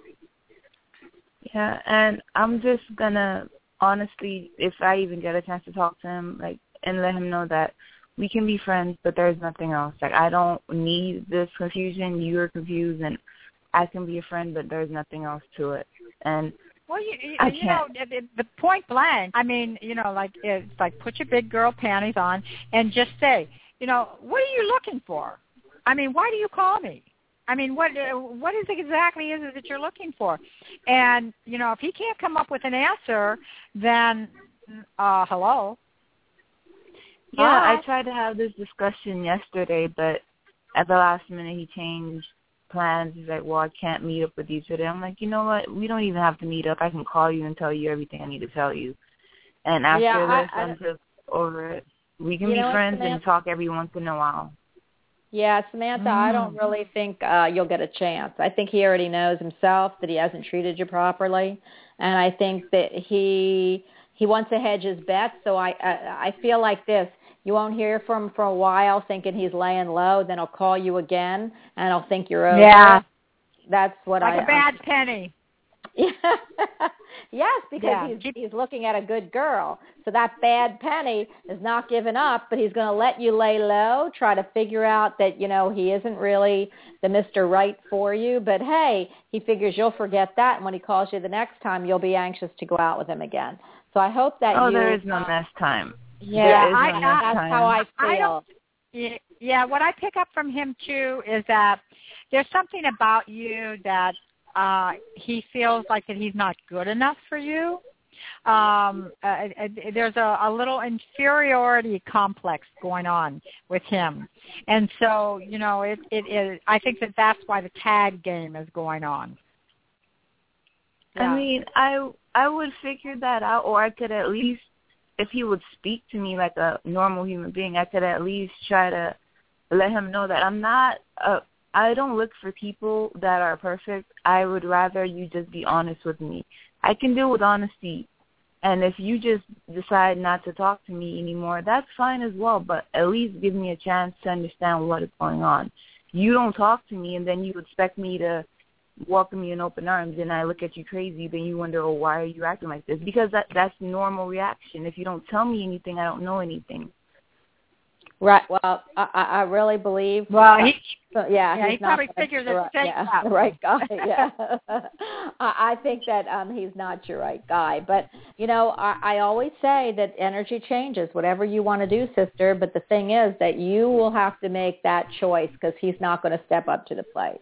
Yeah, and I'm just going to, honestly, if I even get a chance to talk to him, like, and let him know that we can be friends, but there's nothing else. Like, I don't need this confusion. You're confused, and I can be a friend, but there's nothing else to it. And Well, you, you, I you know, the, the point blank, I mean, you know, like, it's like put your big girl panties on and just say, you know, what are you looking for? I mean, why do you call me? I mean, what uh, what is it exactly is it that you're looking for? And, you know, if he can't come up with an answer, then, uh, hello? Yeah, Bye. I tried to have this discussion yesterday, but at the last minute he changed plans. He's like, well, I can't meet up with you today. I'm like, you know what? We don't even have to meet up. I can call you and tell you everything I need to tell you. And after Yeah, I- this, I- I'm just over it. We can You be know what, friends and Samantha? talk every once in a while. Yeah, Samantha, I don't really think uh, you'll get a chance. I think he already knows himself that he hasn't treated you properly, and I think that he he wants to hedge his bets. So I I, I feel like this: you won't hear from him for a while, thinking he's laying low. Then he'll call you again, and he'll think you're over. Yeah. That's what Like I. a bad penny. Yes, because Yeah. he's he's looking at a good girl. So that bad penny is not giving up, but he's going to let you lay low, try to figure out that, you know, he isn't really the Mister Right for you. But, hey, he figures you'll forget that, and when he calls you the next time, you'll be anxious to go out with him again. So I hope that oh, you... there is no next time. Yeah, there is I, no I, next that's time. how I I feel. don't, yeah, yeah, what I pick up from him, too, is that there's something about you that uh, he feels like that he's not good enough for you. Um, uh, uh, there's a, a little inferiority complex going on with him. And so, you know, it, it is, I think that that's why the tag game is going on. Yeah. I mean, I I would figure that out, or I could at least, if he would speak to me like a normal human being, I could at least try to let him know that I'm not a, I don't look for people that are perfect. I would rather you just be honest with me. I can deal with honesty. And if you just decide not to talk to me anymore, that's fine as well. But at least give me a chance to understand what is going on. You don't talk to me, and then you expect me to welcome you in open arms, and I look at you crazy. Then you wonder, oh, why are you acting like this? Because that that's normal reaction. If you don't tell me anything, I don't know anything. Right. Well, I, I really believe. Well, he, so, yeah, yeah, he's he not probably the, figures the it right, yeah, out. the right guy. Yeah, I, I think that um, he's not your right guy. But you know, I, I always say that energy changes. Whatever you want to do, sister. But the thing is that you will have to make that choice, because he's not going to step up to the plate.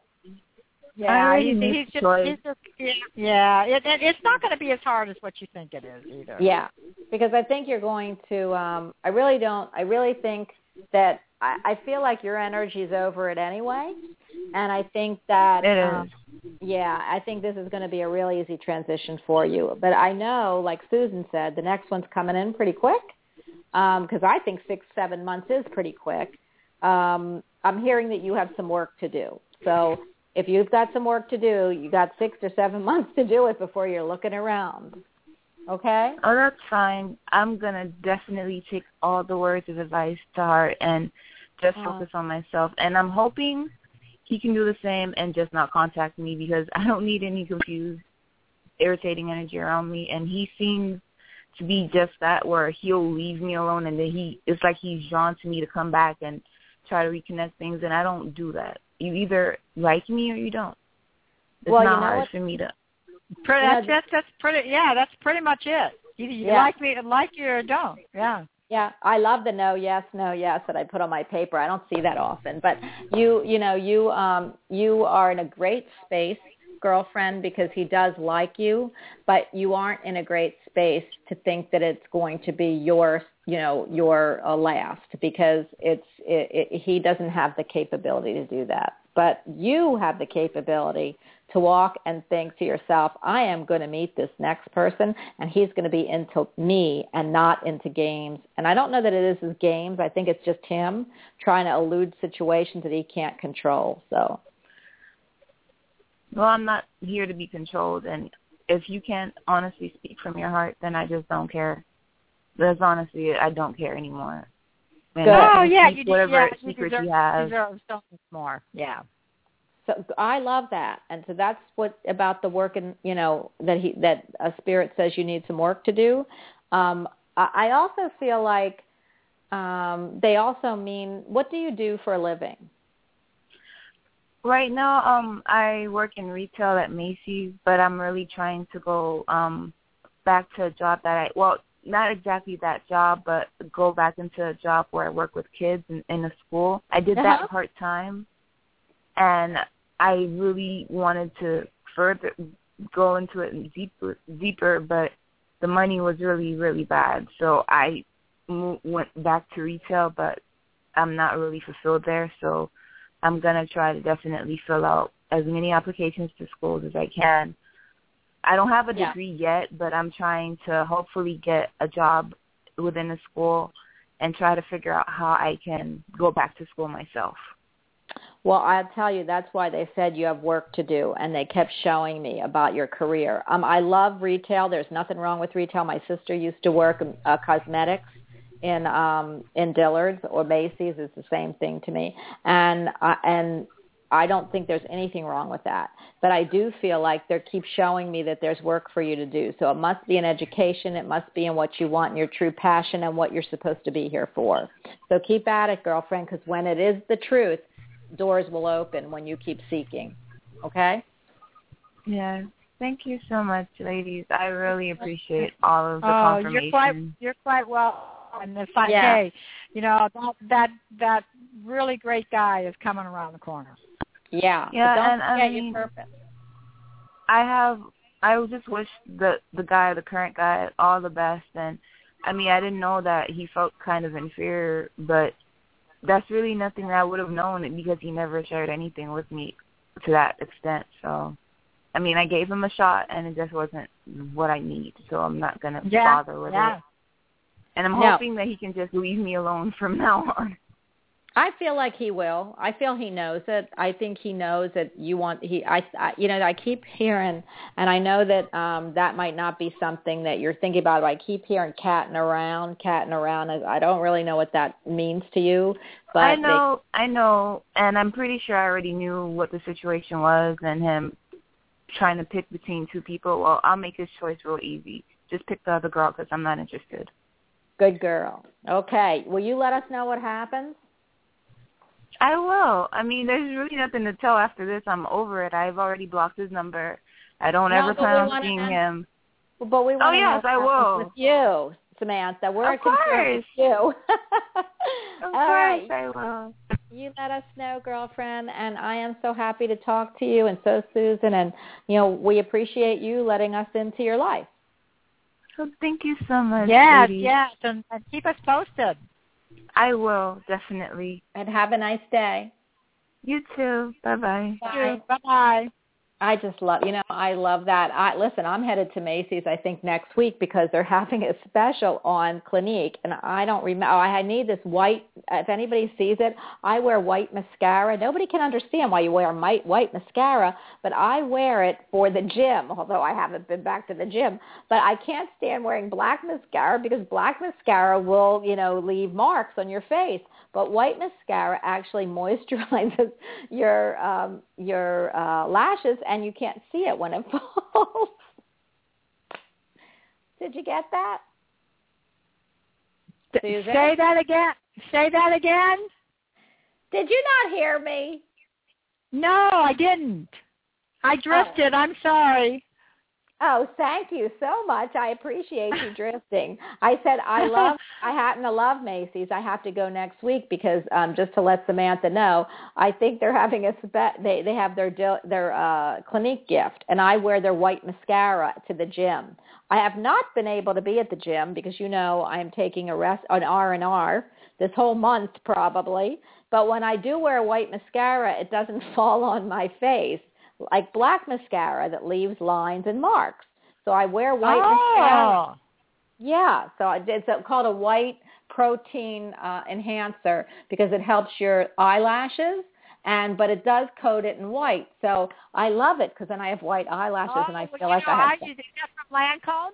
Yeah, he's, made he's, just, choice. he's just, yeah, it, it, it's not going to be as hard as what you think it is either. Yeah, because I think you're going to, um, I really don't, I really think that, I, I feel like your energy's over it anyway, and I think that, It um, is. yeah, I think this is going to be a really easy transition for you. But I know, like Susan said, the next one's coming in pretty quick, because um, I think six, seven months is pretty quick. Um, I'm hearing that you have some work to do. So if you've got some work to do, you got six or seven months to do it before you're looking around. Okay? Oh, that's fine. I'm going to definitely take all the words of advice to heart and just Uh, focus on myself. And I'm hoping he can do the same and just not contact me, because I don't need any confused, irritating energy around me. And he seems to be just that, where he'll leave me alone, and then he it's like he's drawn to me to come back and try to reconnect things, and I don't do that. You either like me or you don't. It's well, not you know hard what? for me to... Pretty, Yeah, that's, that's, that's pretty, yeah, that's pretty much it. Either you Yeah. like me, like you or don't, yeah. Yeah, I love the no, yes, no, yes that I put on my paper. I don't see that often, but you, you know, you, um, you are in a great space, girlfriend, because he does like you, but you aren't in a great space to think that it's going to be your, you know, your uh, last, because it's, it, it, he doesn't have the capability to do that. But you have the capability to walk and think to yourself, I am going to meet this next person, and he's going to be into me and not into games. And I don't know that it is his games. I think it's just him trying to elude situations that he can't control. So, well, I'm not here to be controlled, and if you can't honestly speak from your heart, then I just don't care. Because honestly, I don't care anymore. And oh, yeah, you whatever yeah, secret you you have. deserve something more. Yeah. So I love that, and so that's what about the work, and you know that he that a spirit says you need some work to do. Um, I I also feel like um, they also mean, what do you do for a living? Right now, um, I work in retail at Macy's, but I'm really trying to go um, back to a job that I well, not exactly that job, but go back into a job where I work with kids in, in a school. I did Uh-huh. that part time. And I really wanted to further go into it deeper, deeper, but the money was really, really bad. So I moved, went back to retail, but I'm not really fulfilled there. So I'm going to try to definitely fill out as many applications to schools as I can. I don't have a Yeah. degree yet, but I'm trying to hopefully get a job within a school and try to figure out how I can go back to school myself. Well, I'll tell you, that's why they said you have work to do, and they kept showing me about your career. Um, I love retail. There's nothing wrong with retail. My sister used to work in uh, cosmetics in um, in Dillard's or Macy's. It's the same thing to me, and uh, and I don't think there's anything wrong with that. But I do feel like they keep showing me that there's work for you to do. So it must be in education. It must be in what you want and your true passion and what you're supposed to be here for. So keep at it, girlfriend, because when it is the truth, doors will open when you keep seeking. Okay? Yeah. Thank you so much, ladies. I really appreciate all of the oh, confirmation. you're quite you're quite well. And if I Yeah. hey, you know that that that really great guy is coming around the corner. Yeah. Yeah, but don't and I forget mean, your purpose. I have. I just wish the the guy, the current guy, all the best. And I mean, I didn't know that he felt kind of inferior, but that's really nothing that I would have known because he never shared anything with me to that extent. So, I mean, I gave him a shot, and it just wasn't what I need. So I'm not gonna Yeah, bother with yeah. it. And I'm No. hoping that he can just leave me alone from now on. I feel like he will. I feel he knows it. I think he knows that you want. He, I, I you know, I keep hearing, and I know that um, that might not be something that you're thinking about. But I keep hearing catting around, catting around. I don't really know what that means to you, but I know, they, I know, and I'm pretty sure I already knew what the situation was, and him trying to pick between two people. Well, I'll make his choice real easy. Just pick the other girl because I'm not interested. Good girl. Okay. Will you let us know what happens? I will. I mean, there's really nothing to tell after this. I'm over it. I've already blocked his number. I don't No, ever but plan we on seeing wanna- him. But we want Oh, to yes, know I what will. happens with you, Samantha. We're Of concerned with course. you. Of All course right. I will. You let us know, girlfriend, and I am so happy to talk to you, and so Susan, and, you know, we appreciate you letting us into your life. So thank you so much, Yes, ladies. yes, and, and keep us posted. I will, definitely. And have a nice day. You too. Bye-bye. Bye. Bye. I just love, you know, I love that. I listen, I'm headed to Macy's, I think, next week because they're having a special on Clinique, and I don't remember. Oh, I need this white. If anybody sees it, I wear white mascara. Nobody can understand why you wear white white mascara, but I wear it for the gym. Although I haven't been back to the gym, but I can't stand wearing black mascara because black mascara will, you know, leave marks on your face. But white mascara actually moisturizes your um, your uh, lashes, and you can't see it when it falls. Did you get that? Susan? Say that again. Say that again. Did you not hear me? No, I didn't. I drifted. Oh. I'm sorry. Oh, thank you so much. I appreciate you drifting. I said I love. I happen to love Macy's. I have to go next week because um, just to let Samantha know, I think they're having a spe- they they have their their uh, Clinique gift, and I wear their white mascara to the gym. I have not been able to be at the gym because you know I'm taking a rest an R and R this whole month probably. But when I do wear white mascara, it doesn't fall on my face like black mascara that leaves lines and marks. So I wear white oh. mascara. Yeah, so it's called a white protein uh, enhancer because it helps your eyelashes, and but it does coat it in white. So I love it because then I have white eyelashes oh, and I well, feel like know, I have. I use it. Is that from Lancome?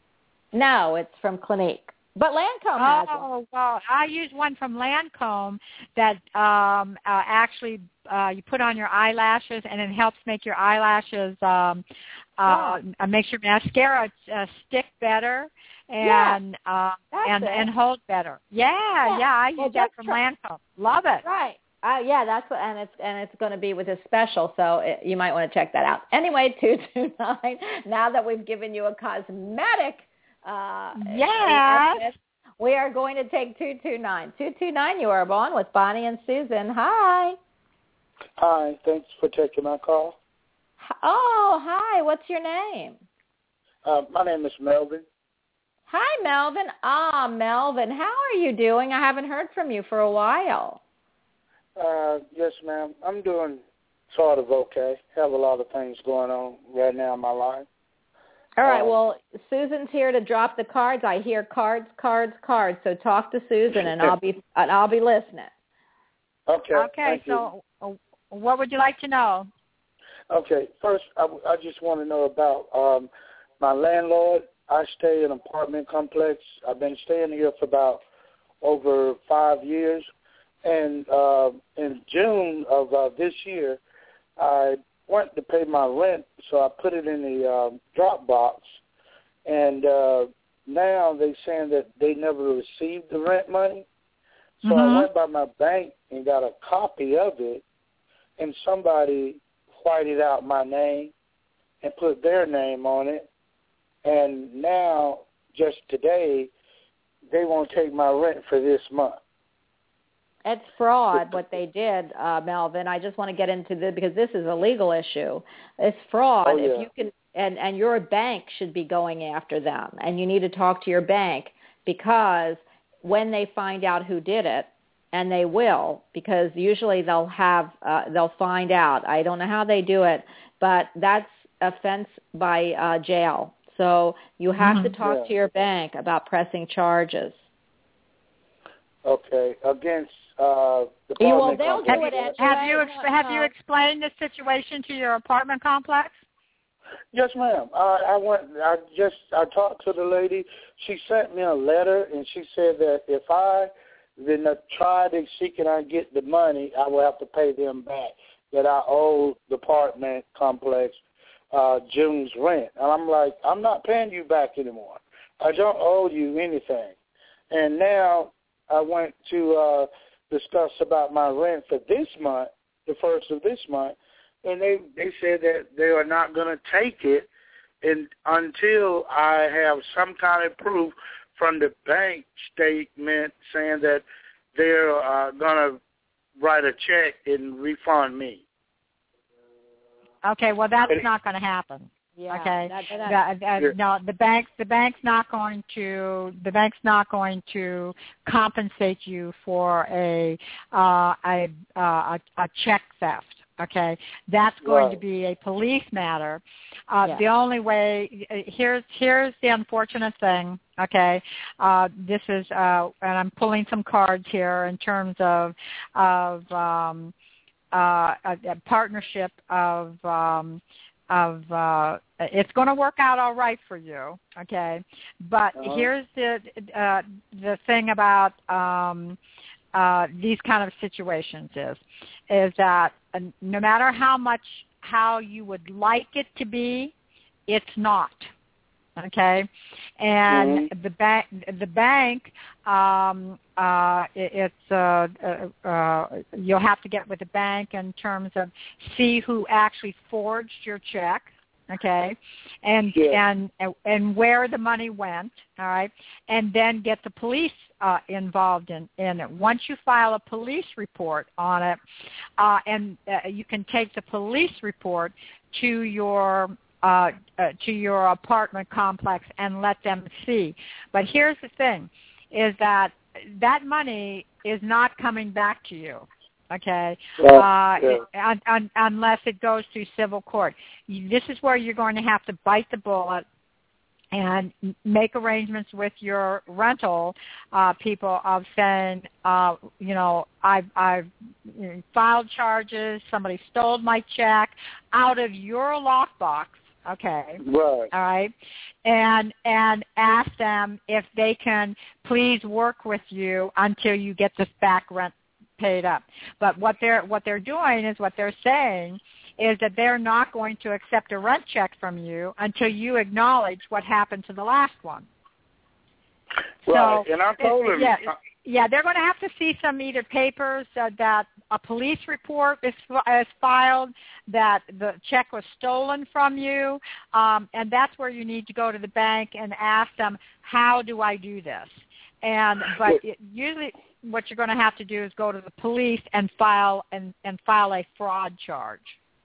No, it's from Clinique. But Lancome has one. Oh, well, I use one from Lancome that um, uh, actually uh, you put on your eyelashes, and it helps make your eyelashes, um, uh, oh. makes your mascara uh, stick better and yeah, uh, and, and hold better. Yeah, yeah, yeah, I use well, that from right. Lancome. Love it. Right. Uh, yeah, that's what, and it's and it's going to be with a special, so it, you might want to check that out. Anyway, two two nine. Now that we've given you a cosmetic. Uh, yes. We are going to take two two nine. two two nine, you are on with Bonnie and Susan. Hi. Hi. Thanks for taking my call. Oh, hi. What's your name? Uh, my name is Melvin. Hi, Melvin. Ah, Melvin. How are you doing? I haven't heard from you for a while. Uh, yes, ma'am. I'm doing sort of okay. Have a lot of things going on right now in my life. All right, well, Susan's here to drop the cards. I hear cards, cards, cards. So talk to Susan, and I'll be and I'll be listening. Okay. Okay. So, you. What would you like to know? Okay. First, I, I just want to know about um, my landlord. I stay in an apartment complex. I've been staying here for about over five years, and uh, in June of uh, this year, I went to pay my rent, so I put it in the uh, drop box, and uh, now they're saying that they never received the rent money. So mm-hmm. I went by my bank and got a copy of it, and somebody whited out my name and put their name on it, and now, just today, they won't take my rent for this month. It's fraud, what they did, uh, Melvin. I just want to get into this because this is a legal issue. It's fraud. Oh, yeah. If you can, and, and your bank should be going after them, and you need to talk to your bank because when they find out who did it, and they will, because usually they'll have, uh, they'll find out. I don't know how they do it, but that's offense by uh, jail. So you have mm-hmm. to talk yeah. to your bank about pressing charges. Okay, against uh, the yeah, well, they'll complex. do it anyway. Have you ex- have you explained the situation to your apartment complex? Yes, ma'am. I, I went. I just I talked to the lady. She sent me a letter, and she said that if I then try to seek and I get the money, I will have to pay them back. That I owe the apartment complex uh, June's rent, and I'm like, I'm not paying you back anymore. I don't owe you anything. And now I went to uh, discuss about my rent for this month, the first of this month, and they, they said that they are not going to take it and, until I have some kind of proof from the bank statement saying that they're uh, going to write a check and refund me. Okay, well, that's not going to happen. Yeah, okay. That, that, the, uh, yeah. No, the bank the bank's not going to the bank's not going to compensate you for a uh, a, uh, a a check theft. Okay, that's going right. to be a police matter. Uh, yeah. The only way here's here's the unfortunate thing. Okay, uh, this is uh, and I'm pulling some cards here in terms of of um, uh, a, a partnership of. Um, Of uh, it's going to work out all right for you, okay? But uh-huh. here's the uh, the thing about um, uh, these kind of situations is is that uh, no matter how much how you would like it to be, it's not, okay? And mm-hmm. the bank the bank um, uh, it, it's uh, uh, uh, you'll have to get with the bank in terms of see who actually forged your check, okay, and Yeah. and and where the money went, all right, and then get the police uh, involved in, in it. Once you file a police report on it, uh, and uh, you can take the police report to your uh, uh, to your apartment complex and let them see. But here's the thing, is that that money is not coming back to you. Okay, Well, uh, yeah. it, un, un, unless it goes through civil court. You, this is where you're going to have to bite the bullet and make arrangements with your rental uh, people of saying, uh, you know, I've, I've filed charges, somebody stole my check out of your lockbox. Okay. Right. All right. And and ask them if they can please work with you until you get this back rent paid up. But what they're what they're doing is what they're saying is that they're not going to accept a rent check from you until you acknowledge what happened to the last one. Right. So, and I told him. Yeah, yeah, they're going to have to see some either papers uh, that a police report is, is filed, that the check was stolen from you, um, and that's where you need to go to the bank and ask them, how do I do this? And but it, usually what you're going to have to do is go to the police and file and, and file a fraud charge.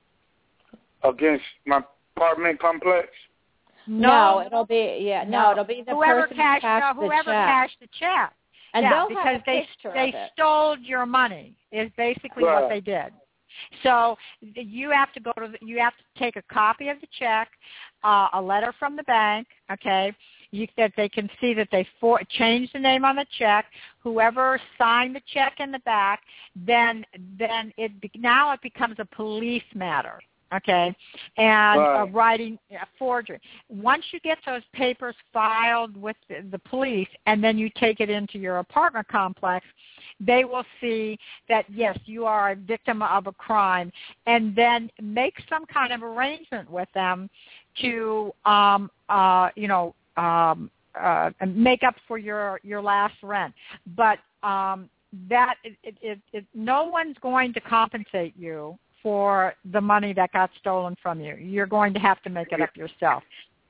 Against my apartment complex? No, no it'll be yeah. No, no it'll be the whoever person cashed, who cashed no, the whoever check. cashed the check. And yeah, they'll because have a they picture they of it. stole your money is basically Right. what they did. So you have to go to the, you have to take a copy of the check, uh, a letter from the bank, okay, you, that they can see that they for, changed the name on the check. Whoever signed the check in the back, then then it be, now it becomes a police matter. Okay, and right. uh, writing a forgery. Once you get those papers filed with the, the police, and then you take it into your apartment complex, they will see that yes, you are a victim of a crime, and then make some kind of arrangement with them to, um, uh, you know, um, uh, make up for your your last rent. But um, that it, it, it, it, no one's going to compensate you for the money that got stolen from you. You're going to have to make it up yourself.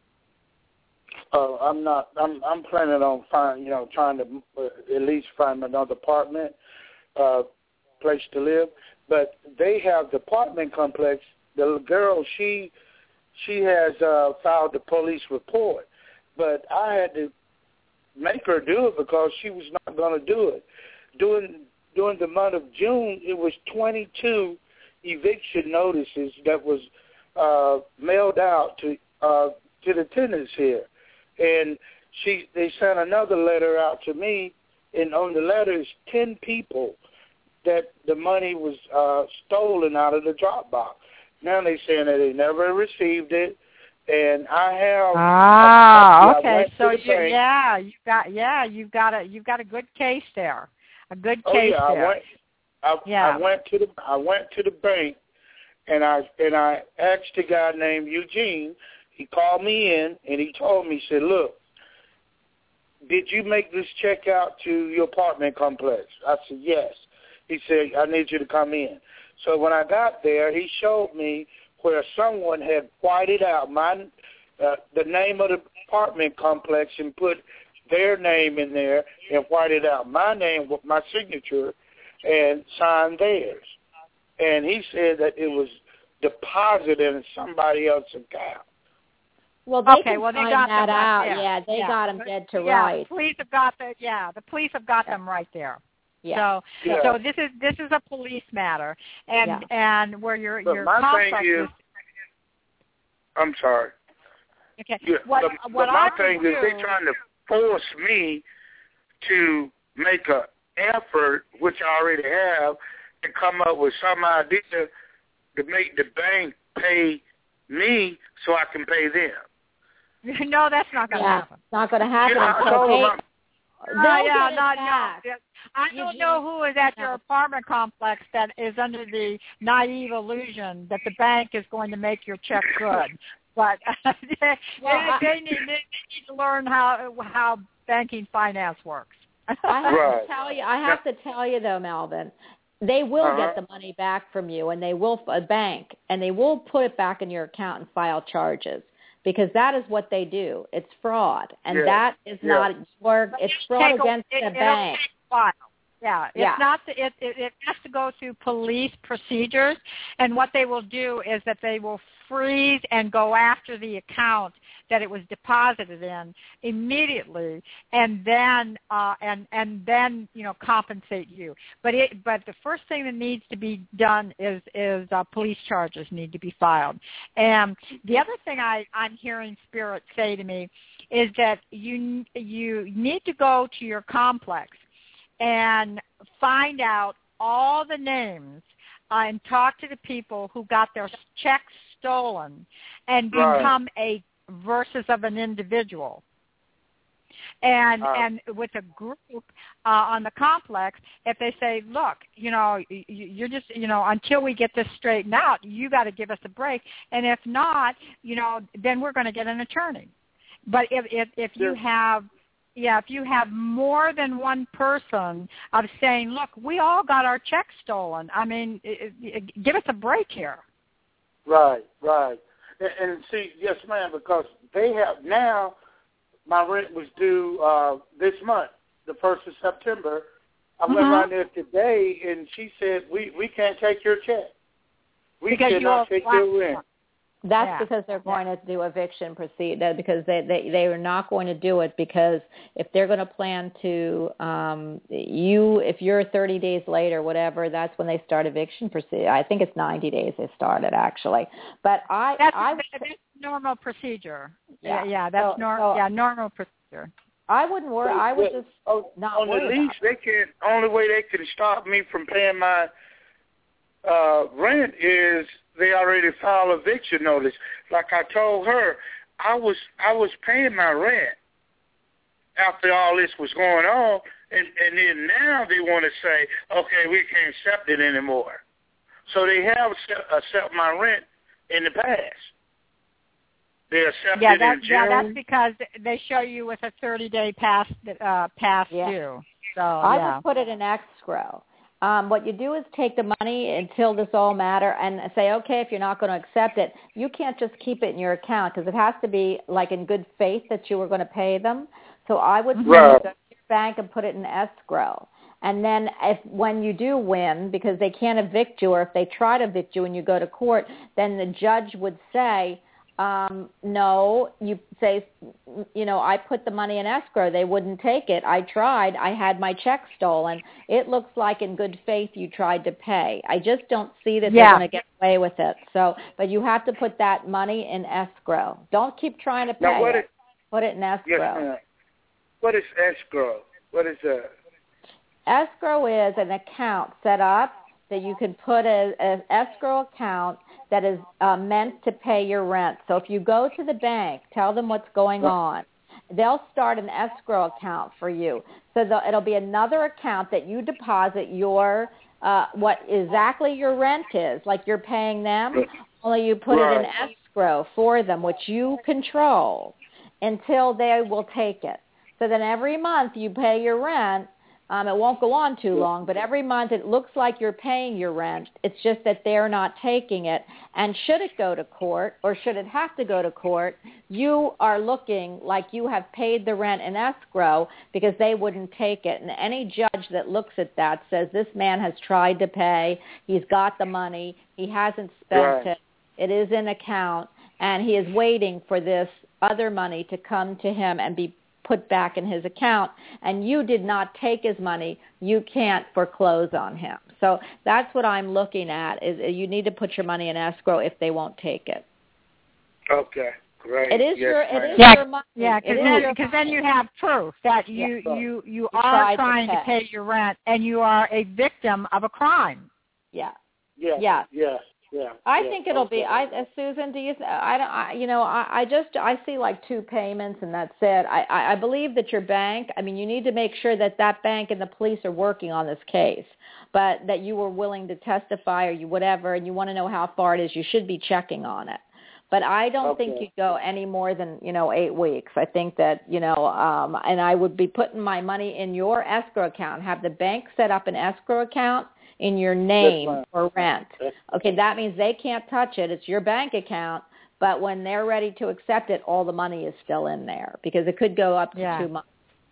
Uh, I'm not. I'm. I'm planning on find. You know, trying to uh, at least find another apartment, uh, place to live. But they have the apartment complex. The girl, she, she has uh, filed the police report, but I had to make her do it because she was not going to do it. During during the month of June, it was twenty-two eviction notices that was uh, mailed out to uh, to the tenants here, and she they sent another letter out to me, and on the letter is ten people that the money was uh, stolen out of the drop box. Now they saying that they never received it, and I have. Ah, I okay. So you, bank. yeah, you got yeah, you've got a you've got a good case there, a good Oh, case yeah, there. I went, I, Yeah. I went to the I went to the bank, and I and I asked a guy named Eugene. He called me in and he told me, he said, "Look, did you make this check out to your apartment complex?" I said, "Yes." He said, "I need you to come in." So when I got there, he showed me where someone had whited out my uh, the name of the apartment complex and put their name in there and whited out my name with my signature and signed theirs. And he said that it was deposited in somebody else's account. Well, they Okay, can well, they find got that them right out. there. Yeah, they Yeah. got them dead to yeah, rights. the police have got the yeah, the police have got them right there. Yeah. So Yeah. so this is this is a police matter, and Yeah. and where your But your my complex thing is, I'm sorry. okay. Yeah, What but, what but my I would thing do, is they're trying to force me to make an effort, which I already have, to come up with some idea to make the bank pay me so I can pay them. no, that's not going to Yeah, happen. it's not going to happen Yeah, I until told they. them Uh, They'll yeah, get it not, back. no, I don't Eugene, know who is at your no. apartment complex that is under the naive illusion that the bank is going to make your check good. But they, Well, they, they, need, they need to learn how how banking finance works. I have Right. to tell you. I have to tell you though, Melvin. they will uh-huh. get the money back from you, and they will a bank, and they will put it back in your account and file charges, because that is what they do. It's fraud, and yeah. that is yeah. not work. It's fraud Take against a, it, the bank. File. Yeah, it's yeah. not. The, it, it it has to go through police procedures, and what they will do is that they will freeze and go after the account that it was deposited in immediately, and then uh, and and then you know compensate you. But it but the first thing that needs to be done is is uh, police charges need to be filed. And the other thing I I'm hearing Spirit say to me is that you you need to go to your complex and find out all the names uh, and talk to the people who got their checks stolen and right. become a versus of an individual. And uh, and with a group uh, on the complex, if they say, look, you know, you're just, you know, until we get this straightened out, you got to give us a break. And if not, you know, then we're going to get an attorney. But if if, if you have Yeah, if you have more than one person of saying, look, we all got our checks stolen. I mean, it, it, give us a break here. Right, right. And, and see, yes, ma'am, because they have now, my rent was due uh, this month, the first of September. I mm-hmm. went around there today, and she said, we, we can't take your check. We because cannot take your rent. That's yeah. because they're going to do eviction proceed. Because they, they they are not going to do it, because if they're going to plan to um, you if you're thirty days late or whatever, that's when they start eviction proceed. I think it's ninety days they started actually. But I that's, I that's normal procedure. Yeah, yeah, yeah that's so, normal. So yeah, normal procedure. I wouldn't worry. I would just oh, not on worry the lease. about They can only way they can stop me from paying my uh, rent is they already filed eviction notice. Like I told her, I was I was paying my rent after all this was going on, and, and then now they want to say, okay, we can't accept it anymore. So they have accept my rent in the past. They accepted yeah, it that, in June. Yeah, that's because they show you with a thirty-day past uh, past yeah. due. So I yeah. would put it in escrow. Um, what you do is take the money until this all matter and say, okay, if you're not going to accept it, you can't just keep it in your account, because it has to be like in good faith that you were going to pay them. So I would right. go to your bank and put it in escrow. And then if when you do win, because they can't evict you, or if they try to evict you and you go to court, then the judge would say, Um, no, you say, you know, I put the money in escrow. They wouldn't take it. I tried. I had my check stolen. It looks like in good faith you tried to pay. I just don't see that yeah. they're going to get away with it. So, but you have to put that money in escrow. Don't keep trying to pay now, what it. Is, put it in escrow. Yes, ma'am. What is escrow? What is that? Escrow is an account set up that you can put a, an escrow account that is uh, meant to pay your rent. So if you go to the bank, tell them what's going on. They'll start an escrow account for you. So the, it'll be another account that you deposit your uh, what exactly your rent is, like you're paying them, only you put right. it in escrow for them, which you control, until they will take it. So then every month you pay your rent. Um, it won't go on too long, but every month it looks like you're paying your rent. It's just that they're not taking it. And should it go to court, or should it have to go to court, you are looking like you have paid the rent in escrow, because they wouldn't take it. And any judge that looks at that says this man has tried to pay, he's got the money, he hasn't spent right. it, it is in account, and he is waiting for this other money to come to him and be put back in his account, and you did not take his money, you can't foreclose on him. So that's what I'm looking at, is you need to put your money in escrow if they won't take it. Okay, great. It is yes, your it ma'am. is yeah, your money. Yeah, because then, then you have proof that you, yeah. you, you, you you are trying to to pay. pay your rent, and you are a victim of a crime. Yeah. Yes, yeah. yes. Yeah, I yeah, think it'll okay. be. I, uh, Susan, do you? I don't. I, you know, I, I just I see like two payments, and that's it. I, I, I believe that your bank. I mean, you need to make sure that that bank and the police are working on this case, but that you were willing to testify or you whatever, and you want to know how far it is. You should be checking on it. But I don't okay. think you go any more than, you know, eight weeks. I think that, you know, um, and I would be putting my money in your escrow account. Have the bank set up an escrow account in your name Yes, for rent. Okay, that means they can't touch it. It's your bank account, but when they're ready to accept it, all the money is still in there because it could go up to Yeah. two months.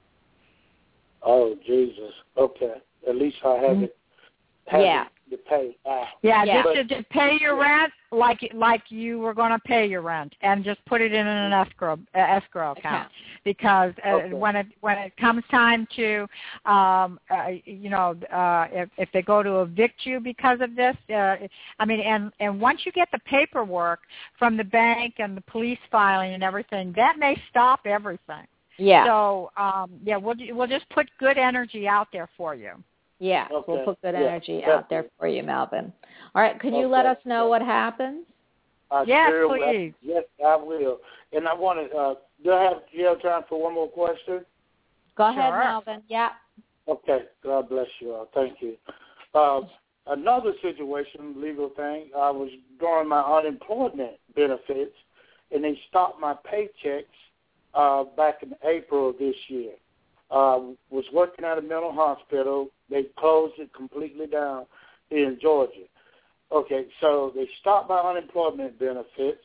Oh, Jesus. Okay. At least I haven't had Yeah. to pay now. Yeah, Yeah. just to, to pay your rent like like you were going to pay your rent, and just put it in an escrow uh, escrow account Account. because uh, Okay. when it when it comes time to, um, uh, you know, uh, if if they go to evict you because of this, uh, I mean, and and once you get the paperwork from the bank and the police filing and everything, that may stop everything. Yeah. So um, yeah, we'll we'll just put good energy out there for you. Yeah, Okay. we'll put good Yeah, energy out there for you, Melvin. All right, can you let Okay. us know what happens? I Yes, sure will. please. Yes, I will. And I want to, uh, do I have, do you have time for one more question? Go ahead, Sure. Melvin. Yeah. Okay. God bless you all. Thank you. Uh, another situation, legal thing, I was drawing my unemployment benefits, and they stopped my paychecks uh, back in April of this year. Uh, was working at a mental hospital. They closed it completely down here in Georgia. Okay, so they stopped my unemployment benefits.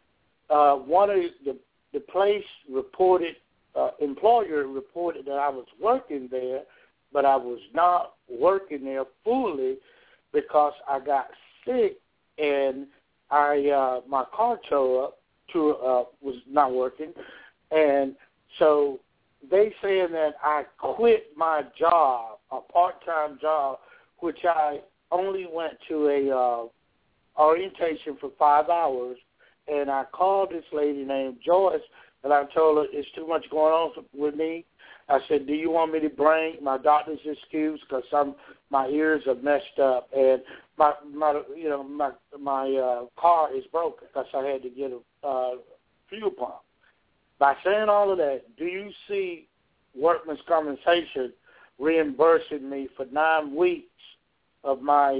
Uh, one of the the place reported, uh, employer reported that I was working there, but I was not working there fully because I got sick and I uh, my car tow up to uh, was not working, and so they saying that I quit my job, a part-time job, which I only went to a uh, orientation for five hours, and I called this lady named Joyce, and I told her it's too much going on with me. I said, do you want me to bring my doctor's excuse because some my ears are messed up and my my you know my my uh, car is broken because I had to get a uh, fuel pump. By saying all of that, do you see workman's compensation reimbursing me for nine weeks of my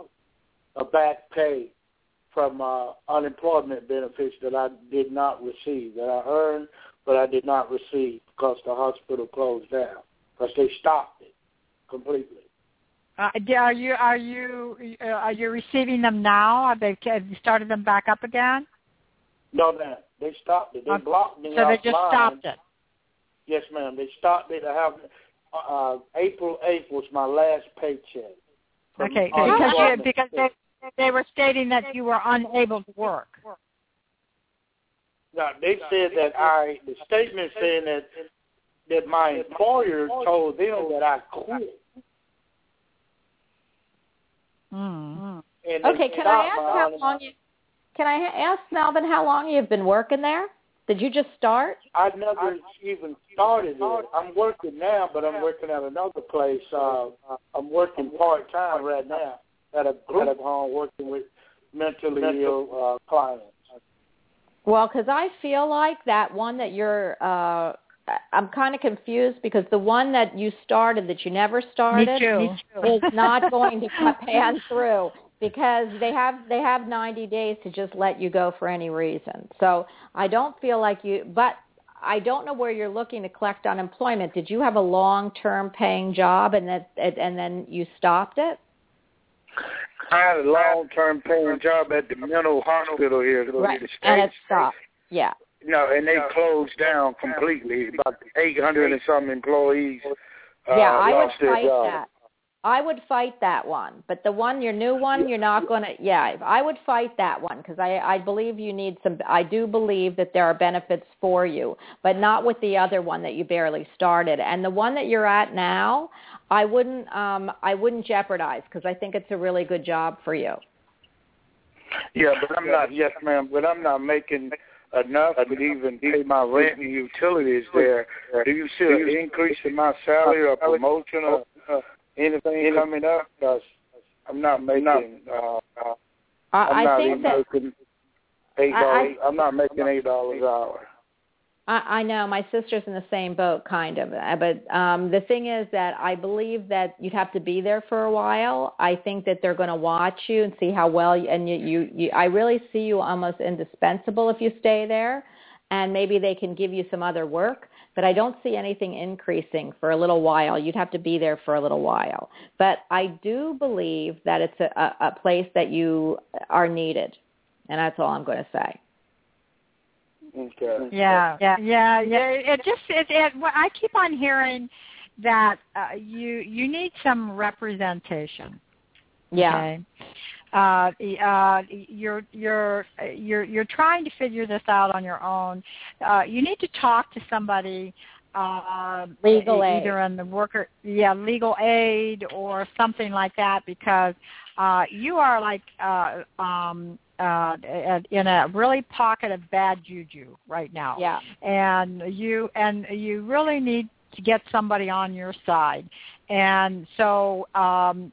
uh, back pay from uh, unemployment benefits that I did not receive, that I earned but I did not receive because the hospital closed down, because they stopped it completely? Uh, are you are you uh, are you receiving them now? Have they have you started them back up again? No, ma'am. They stopped it. They Uh, blocked me. So they offline. just stopped it. Yes, ma'am. They stopped it. I have uh, April eighth was my last paycheck. from Okay, because you, unemployment. because they they were stating that you were unable to work. Now, they said that I, the statement saying that that my employer told them that I quit. Mm. And they Okay, can I stopped ask my how un- long you, can I ha- ask Melvin how long you've been working there? Did you just start? I never even started it. I'm working now, but I'm working at another place. Uh, I'm working part-time right now at a group home working with mentally ill uh, clients. Well, because I feel like that one that you're, uh, I'm kind of confused because the one that you started that you never started Me too. is not going to pan through because they have they have ninety days to just let you go for any reason. So I don't feel like you, but I don't know where you're looking to collect unemployment. Did you have a long-term paying job and that and then you stopped it? I had a long-term paying job at the mental hospital here in Right, the States. and it stopped. Yeah. No, and they closed down completely. About eight hundred and some employees uh, Yeah, I would lost their fight job. that. I would fight that one. But the one, your new one, you're not going to, yeah, I would fight that one because I, I believe you need some, I do believe that there are benefits for you, but not with the other one that you barely started. And the one that you're at now, I wouldn't, um, I wouldn't jeopardize because I think it's a really good job for you. Yeah, but I'm not, yes, ma'am, but I'm not making enough to even pay my rent and utilities there. Do you see an increase in my salary or promotion or uh, anything coming up? Because I'm not making, uh, uh, I'm I, not I think even that making eight I- dollars. I'm not making eight dollars an hour. I, I know my sister's in the same boat, kind of. Uh, But um, the thing is that I believe that you'd have to be there for a while. I think that they're going to watch you and see how well. You, and you, you, you, I really see you almost indispensable if you stay there, and maybe they can give you some other work but I don't see anything increasing for a little while. You'd have to be there for a little while. But I do believe that it's a, a, a place that you are needed, and that's all I'm going to say. Okay. Yeah, yeah, yeah, yeah. It just it, it I keep on hearing that uh, you you need some representation. Yeah. Okay? Uh, uh, you're you're you're you're trying to figure this out on your own. Uh, you need to talk to somebody, uh, legal aid, either in the worker, yeah, legal aid or something like that, because uh, you are like uh, um, uh, in a really pocket of bad juju right now. Yeah, and you and you really need to get somebody on your side. And so um,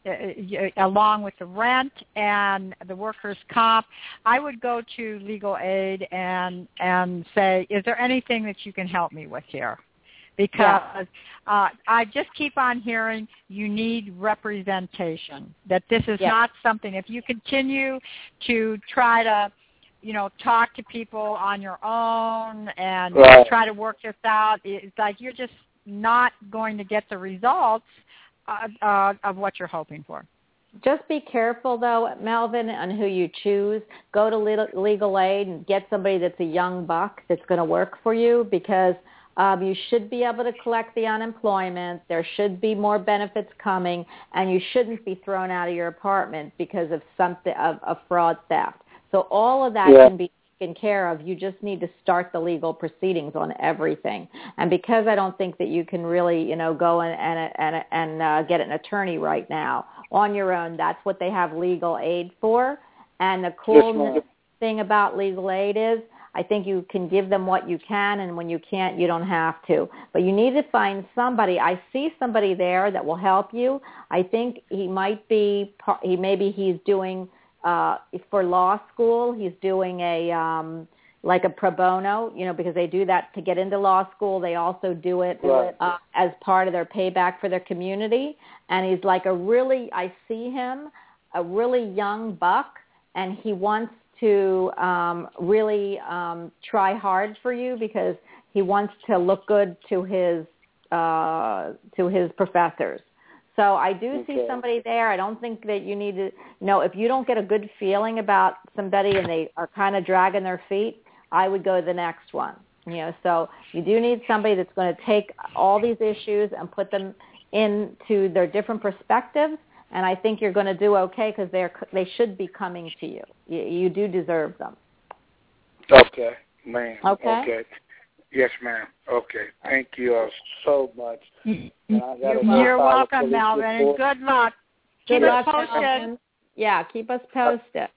along with the rent and the workers' comp, I would go to legal aid and, and say, is there anything that you can help me with here? Because yeah. uh, I just keep on hearing you need representation, that this is yeah. not something, if you continue to try to, you know, talk to people on your own and right. try to work this out, it's like you're just not going to get the results uh, uh, of what you're hoping for. Just be careful, though, Melvin, on who you choose. Go to legal aid and get somebody that's a young buck that's going to work for you, because um, you should be able to collect the unemployment. There should be more benefits coming, and you shouldn't be thrown out of your apartment because of something of, of fraud theft. So all of that yeah. can be taken care of. You just need to start the legal proceedings on everything. And because I don't think that you can really, you know, go and and and, and uh, get an attorney right now on your own, that's what they have legal aid for. And the cool yes, thing about legal aid is I think you can give them what you can, and when you can't, you don't have to. But you need to find somebody. I see somebody there that will help you. I think he might be, he maybe he's doing Uh, for law school, he's doing a um, like a pro bono, you know, because they do that to get into law school. They also do it right. uh, as part of their payback for their community. And he's like a really, I see him, a really young buck, and he wants to um, really um, try hard for you because he wants to look good to his uh, to his professors. So I do okay. see somebody there. I don't think that you need to, you know, if you don't get a good feeling about somebody and they are kind of dragging their feet, I would go to the next one. You know, so you do need somebody that's going to take all these issues and put them into their different perspectives, and I think you're going to do okay because they're they should be coming to you. You, you do deserve them. Okay, ma'am. Okay. Okay. Yes, ma'am. Okay. Thank you all so much. You're, you're welcome, Melvin, and good luck. Good keep luck, us posted. Melvin. Yeah, keep us posted.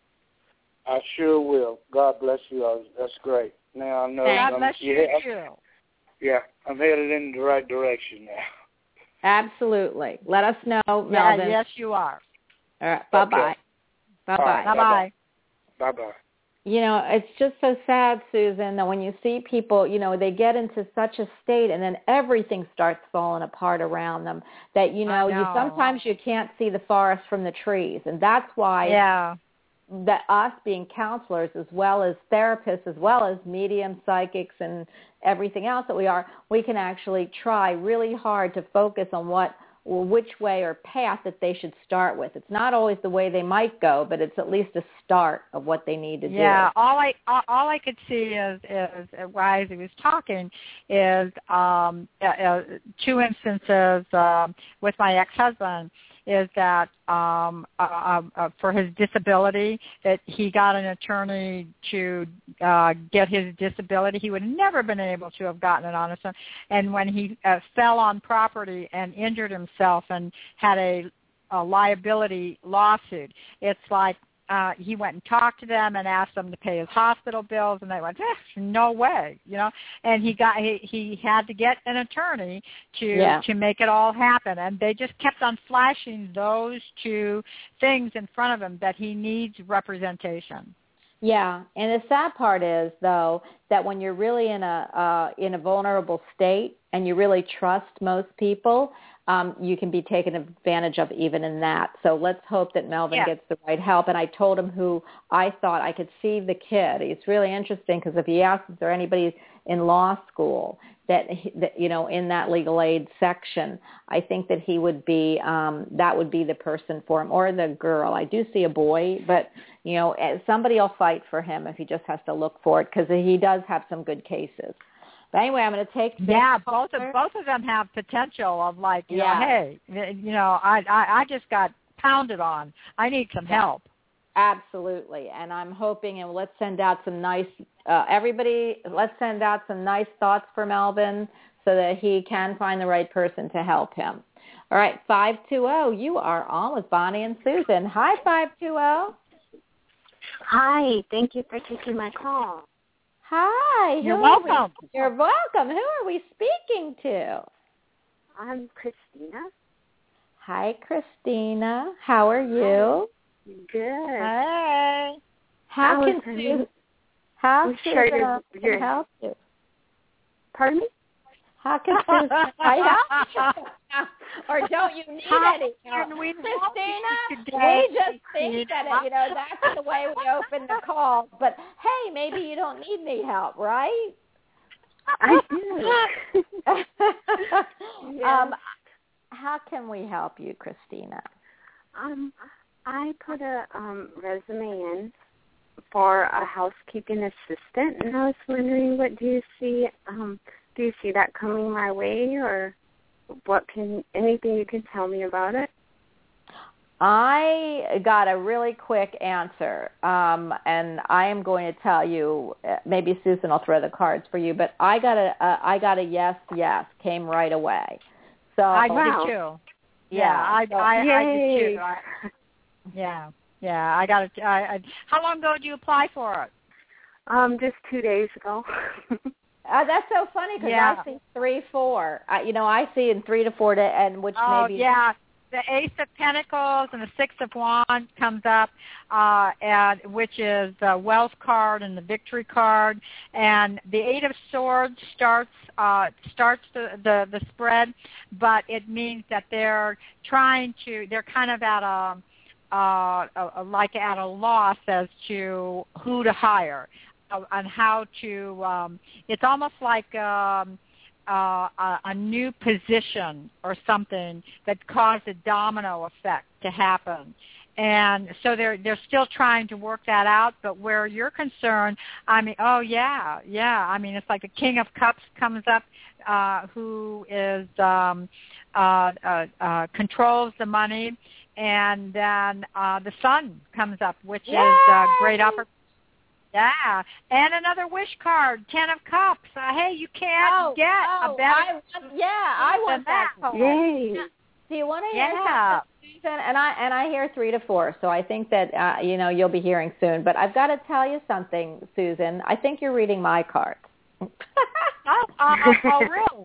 I sure will. God bless you all. That's great. Now I know. God I'm, bless you, yeah, too. Yeah, I'm headed in the right direction now. Absolutely. Let us know, Melvin. Yeah, yes, you are. All right. Bye-bye. Okay. Bye-bye. Right, bye-bye. Bye-bye. You know, it's just so sad, Susan, that when you see people, you know, they get into such a state and then everything starts falling apart around them that, you know, know. you sometimes you can't see the forest from the trees. And that's why yeah. that us being counselors as well as therapists as well as medium psychics and everything else that we are, we can actually try really hard to focus on what or which way or path that they should start with. It's not always the way they might go, but it's at least a start of what they need to yeah, do. Yeah, all I all I could see is, is while he was talking is um, uh, two instances um, with my ex-husband is that um, uh, uh, for his disability, that he got an attorney to uh, get his disability. He would have never been able to have gotten it on his own. And when he uh, fell on property and injured himself and had a, a liability lawsuit, it's like uh, he went and talked to them and asked them to pay his hospital bills, and they went, eh, no way, you know. And he got he, he had to get an attorney to yeah. to make it all happen, and they just kept on flashing those two things in front of him that he needs representation. Yeah, and the sad part is, though, that when you're really in a uh, in a vulnerable state, and you really trust most people, um, you can be taken advantage of even in that. So let's hope that Melvin yeah. gets the right help. And I told him who I thought I could see the kid. It's really interesting because if he asks if there anybody in law school that, that, you know, in that legal aid section, I think that he would be, um, that would be the person for him, or the girl. I do see a boy, but, you know, somebody will fight for him if he just has to look for it, because he does have some good cases. But anyway, I'm going to take. Yeah, both of both of them have potential of like, you yeah. know, hey, you know, I, I I just got pounded on. I need some help. Absolutely, and I'm hoping, and let's send out some nice. Uh, everybody, let's send out some nice thoughts for Melvin so that he can find the right person to help him. All right, five two zero. You are on with Bonnie and Susan. Hi, five two zero. Hi, thank you for taking my call. Hi. You're who welcome. We, you're welcome. Who are we speaking to? I'm Christina. Hi, Christina. How are you? Good. Hey. How can Susan, how I'm Susan sure you're, can you're, help you? Pardon me? How can Susan I help you? Or don't you need How any help? can we Christina, help you today, we just think that, it, you know, that's the way we open the call. But, hey, maybe you don't need any help, right? I do. Yes. um, how can we help you, Christina? Um, I put a um, resume in for a housekeeping assistant, and I was wondering, what do you see? Um, do you see that coming my way, or what can anything you can tell me about it? I got a really quick answer, um, and I am going to tell you. Maybe Susan will throw the cards for you, but I got a, a I got a yes, yes, came right away. So I wow. did too. Yeah, yeah I, so, I, I did yay. too. I, yeah, yeah. I got it. I, I, how long ago did you apply for it? Um, just two days ago. Uh, that's so funny because Yeah. I see three, four. I, you know, I see in three to four, to, and which Oh, maybe. yeah. The Ace of Pentacles and the Six of Wands comes up, uh, and which is the Wealth card and the Victory card, and the Eight of Swords starts uh, starts the, the the spread, but it means that they're trying to. They're kind of at a, uh, a like at a loss as to who to hire, uh, and how to. Um, it's almost like. Um, Uh, a, a new position or something that caused a domino effect to happen. And so they're they're still trying to work that out, but where you're concerned, I mean, oh, yeah, yeah. I mean, it's like the King of Cups comes up, uh, who is um, uh, uh, uh, controls the money, and then uh, the Sun comes up, which Yay! is a great opportunity. Yeah, and another wish card, Ten of Cups. Uh, hey, you can't oh, get oh, a better. I want, yeah, I want that card. Yay. Do you want to hear Yeah. something, Susan? And I and I hear three to four, so I think that uh, you know you'll be hearing soon. But I've got to tell you something, Susan. I think you're reading my cards. oh, uh, oh, oh, really?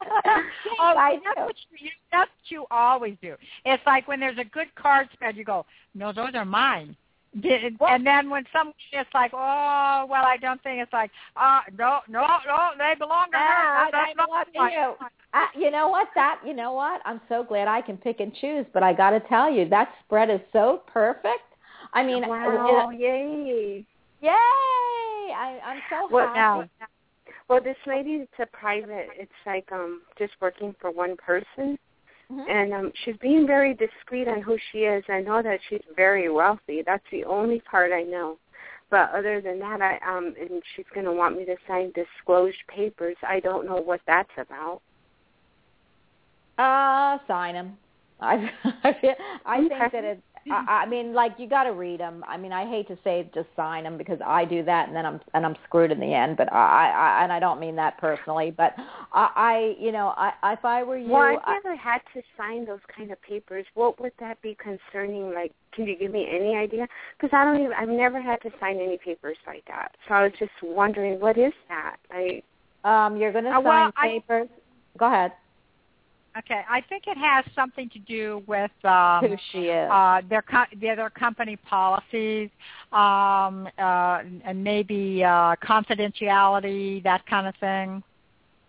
oh, I that's do. what you, that's what you always do. It's like when there's a good card spread, you go, no, those are mine. And then when some, it's like, oh, well, I don't think it's like, uh, no, no, no, they belong to her. Uh, That's I not belong to mine. you. Uh, you know what? That you know what? I'm so glad I can pick and choose. But I got to tell you, that spread is so perfect. I mean, wow, it, yay. Yay! I, I'm so Well, happy. now, well, this lady, it's a private, it's like um just working for one person. Mm-hmm. And um, she's being very discreet on who she is. I know that she's very wealthy. That's the only part I know. But other than that, I um, and she's going to want me to sign disclosed papers. I don't know what that's about. Uh, sign them. I I Okay. think that it. I, I mean, like you got to read them. I mean, I hate to say just sign them because I do that and then I'm and I'm screwed in the end. But I, I and I don't mean that personally. But I, I you know, I if I were you, Well, I've I, never had to sign those kind of papers. What would that be concerning? Like, can you give me any idea? Because I don't even. I've never had to sign any papers like that. So I was just wondering, what is that? I. um, you're going to Uh, sign well, I- papers. Go ahead. Okay, I think it has something to do with um, Who she is. uh, their co- their, their company policies, um, uh, and maybe uh, confidentiality, that kind of thing.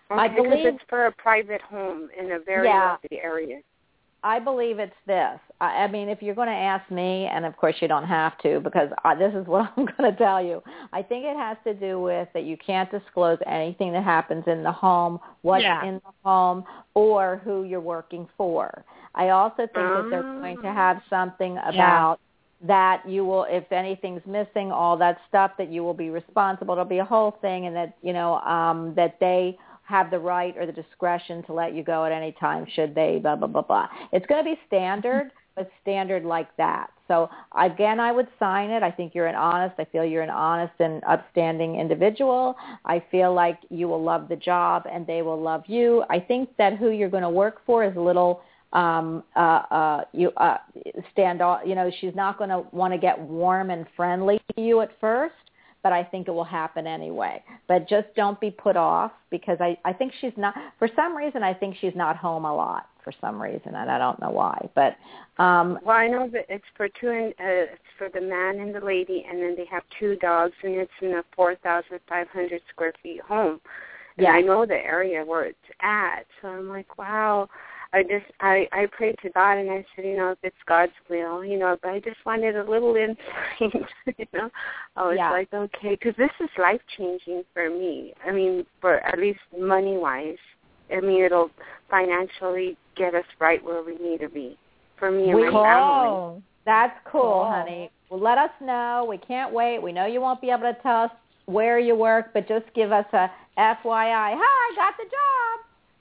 Okay, I because believe it's for a private home in a very Yeah. wealthy area. I believe it's this. I, I mean, if you're going to ask me, and of course you don't have to, because I, this is what I'm going to tell you. I think it has to do with that you can't disclose anything that happens in the home, what's Yeah. in the home, or who you're working for. I also think that they're going to have something about that you will, if anything's missing, all that stuff, that you will be responsible. It'll be a whole thing, and that, you know, um, that they have the right or the discretion to let you go at any time should they, blah, blah, blah, blah. It's going to be standard, but standard like that. So, again, I would sign it. I think you're an honest. I feel you're an honest and upstanding individual. I feel like you will love the job and they will love you. I think that who you're going to work for is a little um, uh, uh, you uh, stand off. You know, she's not going to want to get warm and friendly to you at first, but I think it will happen anyway. But just don't be put off, because I, I think she's not, for some reason, I think she's not home a lot for some reason, and I don't know why. But um, Well, I know that it's for two, and uh, it's for the man and the lady, and then they have two dogs, and it's in a four thousand five hundred square feet home. And yeah. I know the area where it's at, so I'm like, wow. I just, I, I prayed to God, and I said, you know, if it's God's will, you know, but I just wanted a little insight, you know. I was Yeah. like, okay, because this is life-changing for me. I mean, for at least money-wise. I mean, it'll financially get us right where we need to be, for me and We- my family. That's cool, Cool. honey. Well, let us know. We can't wait. We know you won't be able to tell us where you work, but just give us a F Y I. Hi, I got the job.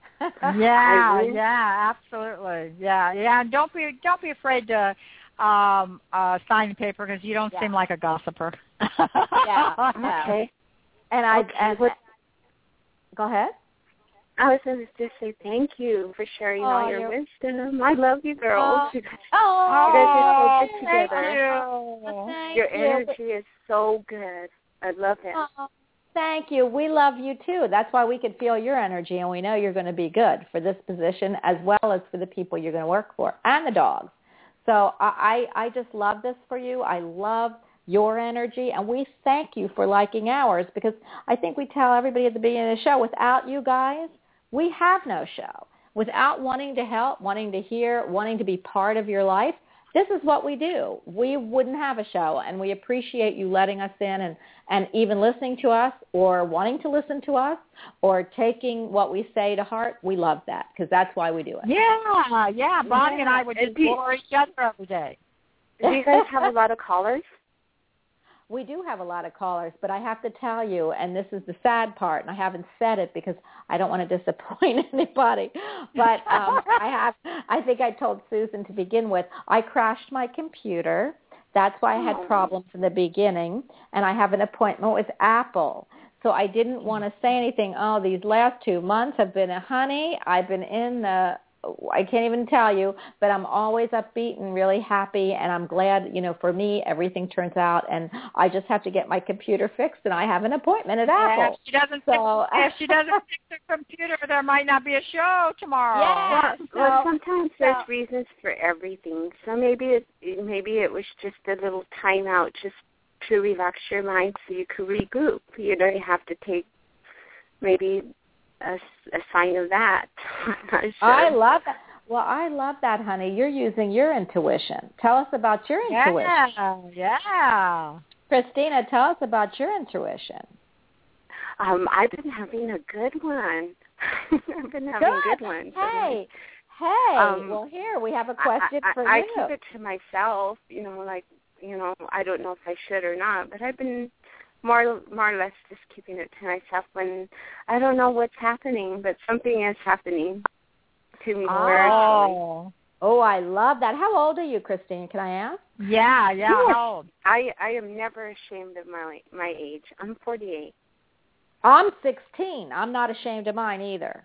Yeah, agree. yeah, absolutely. Yeah, yeah. And don't be don't be afraid to um uh sign the paper, because you don't Yeah. seem like a gossiper. Yeah. Okay. And I Okay, and what- go ahead. I was going to just say thank you for sharing Oh, all your you're- wisdom. I love you girls. You guys, Oh, you guys are so good thank together. you. Thank Your you. energy is so good. I love it. Oh, thank you. We love you too. That's why we could feel your energy, and we know you're going to be good for this position as well as for the people you're going to work for and the dogs. So I, I just love this for you. I love your energy, and we thank you for liking ours, because I think we tell everybody at the beginning of the show, without you guys, we have no show. Without wanting to help, wanting to hear, wanting to be part of your life, this is what we do. We wouldn't have a show, and we appreciate you letting us in and, and even listening to us or wanting to listen to us or taking what we say to heart. We love that, because that's why we do it. Yeah, yeah. Bonnie and I would And just do you- bore each other every day. Do you guys have a lot of callers? We do have a lot of callers, but I have to tell you, and this is the sad part, and I haven't said it because I don't want to disappoint anybody, but um, I have. I think I told Susan to begin with, I crashed my computer. That's why I had Oh. problems in the beginning, and I have an appointment with Apple. So I didn't want to say anything. Oh, these last two months have been a honey. I've been in the, I can't even tell you, but I'm always upbeat and really happy, and I'm glad, you know, for me, everything turns out, and I just have to get my computer fixed, and I have an appointment at And Apple. if she doesn't So, fix, if she doesn't fix her computer, there might not be a show tomorrow. Yeah. Well, well, so- sometimes so- there's reasons for everything. So maybe it maybe it was just a little time out, just to relax your mind so you could regroup. You know, you have to take maybe a, a sign of that. I'm not sure. I love that. Well, I love that, honey. You're using your intuition. Tell us about your intuition. Yeah, yeah. Christina, tell us about your intuition. Um, I've been having a good one. I've been having Good. good ones. Hey, hey. Um, well, here, we have a question I, I, for I you. keep it to myself, you know, like, you know, I don't know if I should or not, but I've been more more or less just keeping it to myself when I don't know what's happening, but something is happening to me spiritually. Oh, Oh, I love that. How old are you, Christine? Can I ask? yeah, yeah. Yes. How old? I I am never ashamed of my my age. I'm forty-eight. I'm sixteen. I'm not ashamed of mine either.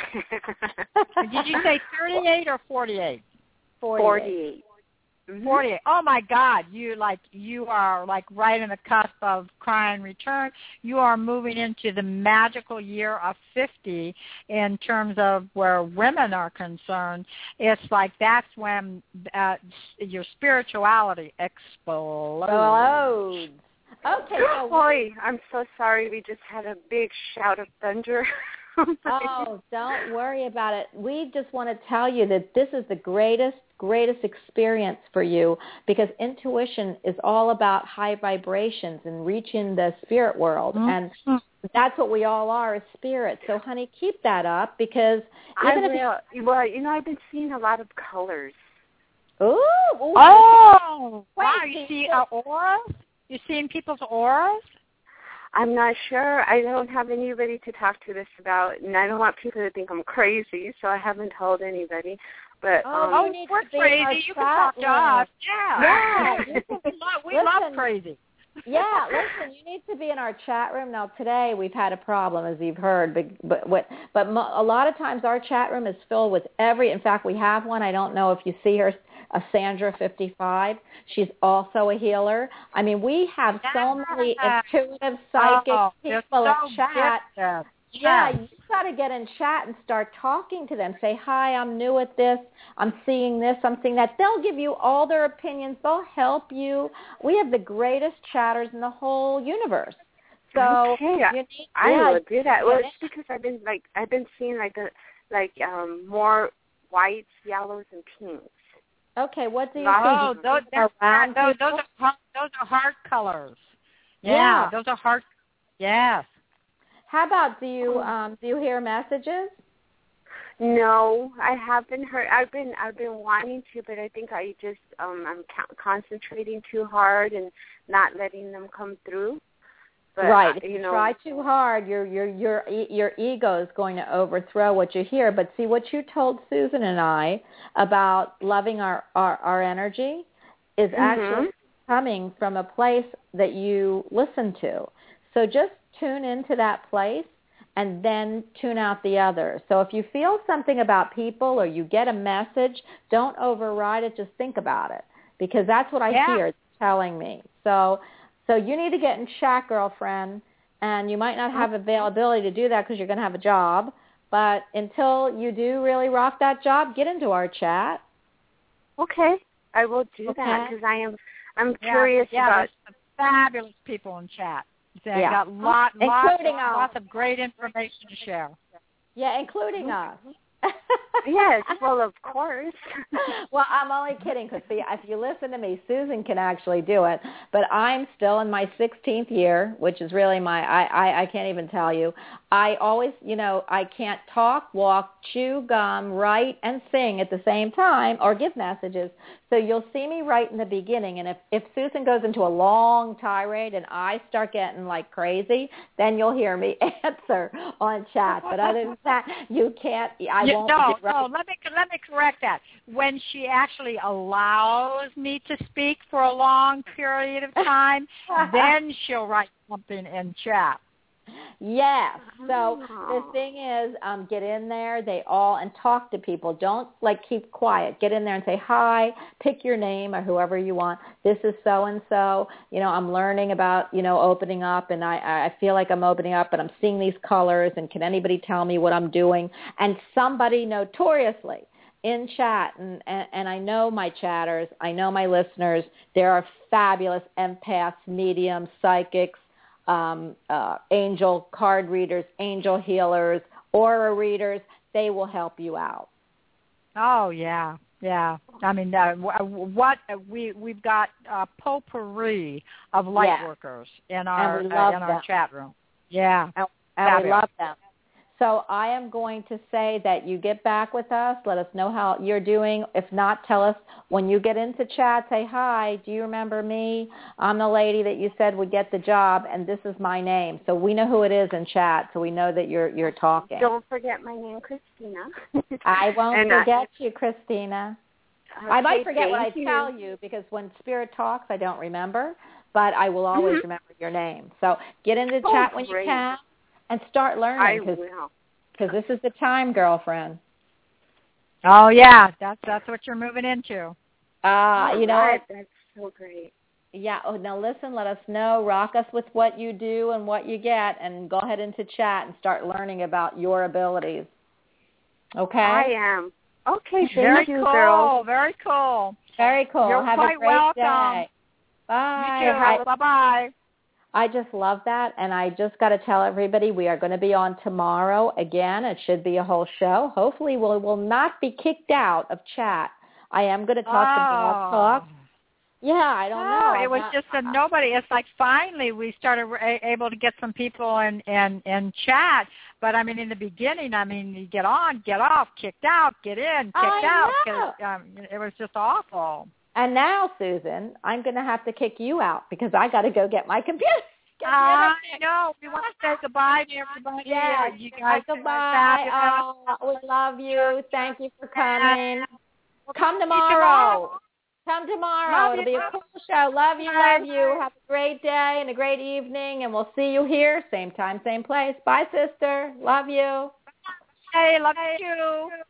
Did you say thirty-eight or forty-eight? forty-eight. Mhm. forty-eight. Oh my God, you like you are like right in the cusp of cry and return. You are moving into the magical year of fifty in terms of where women are concerned. It's like that's when uh, your spirituality explodes. Explodes. Okay, so Boy, I'm so sorry. We just had a big shout of thunder. Oh, don't worry about it. We just want to tell you that this is the greatest, greatest experience for you, because intuition is all about high vibrations and reaching the spirit world. Mm-hmm. And that's what we all are, is spirit. So, honey, keep that up, because even I if will. You, well, you know, I've been seeing a lot of colors. Ooh, ooh. Oh, Wait, wow, you see uh, auras? You seeing people's auras? I'm not sure. I don't have anybody to talk to this about, and I don't want people to think I'm crazy, so I haven't told anybody. But oh, um, oh we're crazy. You can talk to us. Yeah. Yeah. we love, we Listen, love crazy. Yeah, listen, you need to be in our chat room. Now, today we've had a problem, as you've heard, but but, what, but mo- a lot of times our chat room is filled with every, in fact, we have one. I don't know if you see her, a Sandra fifty-five. She's also a healer. I mean, we have so many intuitive, psychic oh, people so in chat. Yeah, yeah you got to get in chat and start talking to them. Say, hi, I'm new at this. I'm seeing this. I'm seeing that. They'll give you all their opinions. They'll help you. We have the greatest chatters in the whole universe. So okay, you need, I yeah, will do that. Well, it's because I've been like I've been seeing like a like um more whites, yellows, and pinks. Okay, what do you oh, think? Those, are those, those are those are heart colors. Yeah, yeah, those are heart. Yes. How about, do you um do you hear messages? No, I haven't heard. I've been I've been wanting to, but I think I just um I'm ca- concentrating too hard and not letting them come through. But, right. Uh, if you you know, try too hard, your your your your ego is going to overthrow what you hear. But see, what you told Susan and I about loving our our, our energy is mm-hmm. actually coming from a place that you listen to. So just tune into that place and then tune out the others. So if you feel something about people or you get a message, don't override it. Just think about it, because that's what I yeah. hear it's telling me. So. So you need to get in chat, girlfriend, and you might not have availability to do that because you're going to have a job. But until you do really rock that job, get into our chat. Okay, I will do okay. that, because I am I'm yeah, curious yeah, about there's fabulous people in chat. They yeah. got lot, including lots, us. lots of great information to share. Yeah, including us. Yes, well, of course. Well, I'm only kidding, because if you listen to me, Susan can actually do it. But I'm still in my sixteenth year, which is really my, I, I, I can't even tell you. I always, you know, I can't talk, walk, chew gum, write, and sing at the same time, or give messages. So you'll see me right in the beginning. And if, if Susan goes into a long tirade and I start getting like crazy, then you'll hear me answer on chat. But other than that, you can't, I you, won't. No, right. no, let me, let me correct that. When she actually allows me to speak for a long period of time, then she'll write something in chat. Yes. So the thing is, um, get in there. They all and talk to people. Don't like keep quiet. Get in there and say hi. Pick your name or whoever you want. This is so and so. You know, I'm learning about you know opening up, and I I feel like I'm opening up, and I'm seeing these colors. And can anybody tell me what I'm doing? And somebody notoriously in chat, and, and, and I know my chatters, I know my listeners, there are fabulous empaths, mediums, psychics, um, uh, angel card readers, angel healers, aura readers. They will help you out. Oh, yeah, yeah. I mean, uh, what we, we've got a potpourri of light yeah. workers in our, and we uh, love in them. our chat room. Yeah. And, and we love them. So I am going to say that you get back with us. Let us know how you're doing. If not, tell us when you get into chat, say, hi, do you remember me? I'm the lady that you said would get the job, and this is my name. So we know who it is in chat, so we know that you're you're talking. Don't forget my name, Christina. I won't and forget I, you, Christina. Okay, I might forget what I you. tell you, because when Spirit talks, I don't remember, but I will always mm-hmm. remember your name. So get into oh, chat when great. you can. And start learning, because this is the time, girlfriend. Oh yeah, that's that's what you're moving into. Uh, oh, you know, right. That's so great. Yeah. Oh, now listen. Let us know. Rock us with what you do and what you get, and go ahead into chat and start learning about your abilities. Okay. I am. Okay. Thank Very you, cool. girl. Very cool. Very cool. You're Have quite a great welcome. day. Bye. You too. Bye bye. I just love that, and I just got to tell everybody we are going to be on tomorrow again. It should be a whole show. Hopefully we will not be kicked out of chat. I am going to talk oh. to Blog Talk. Yeah, I don't no, know. It I'm was not, just a nobody. It's like finally we started a- able to get some people in, in, in chat. But, I mean, in the beginning, I mean, you get on, get off, kicked out, get in, kicked I out. know. 'Cause, um, it was just awful. And now, Susan, I'm going to have to kick you out because I got to go get my computer. Get I know. We want to say goodbye to everybody. Yeah, you guys goodbye. Oh, we love you. Thank you for coming. Come tomorrow. Come tomorrow. It'll be a cool show. Love you, love you. Have a great day and a great evening, and we'll see you here, same time, same place. Bye, sister. Love you. Hey, love you.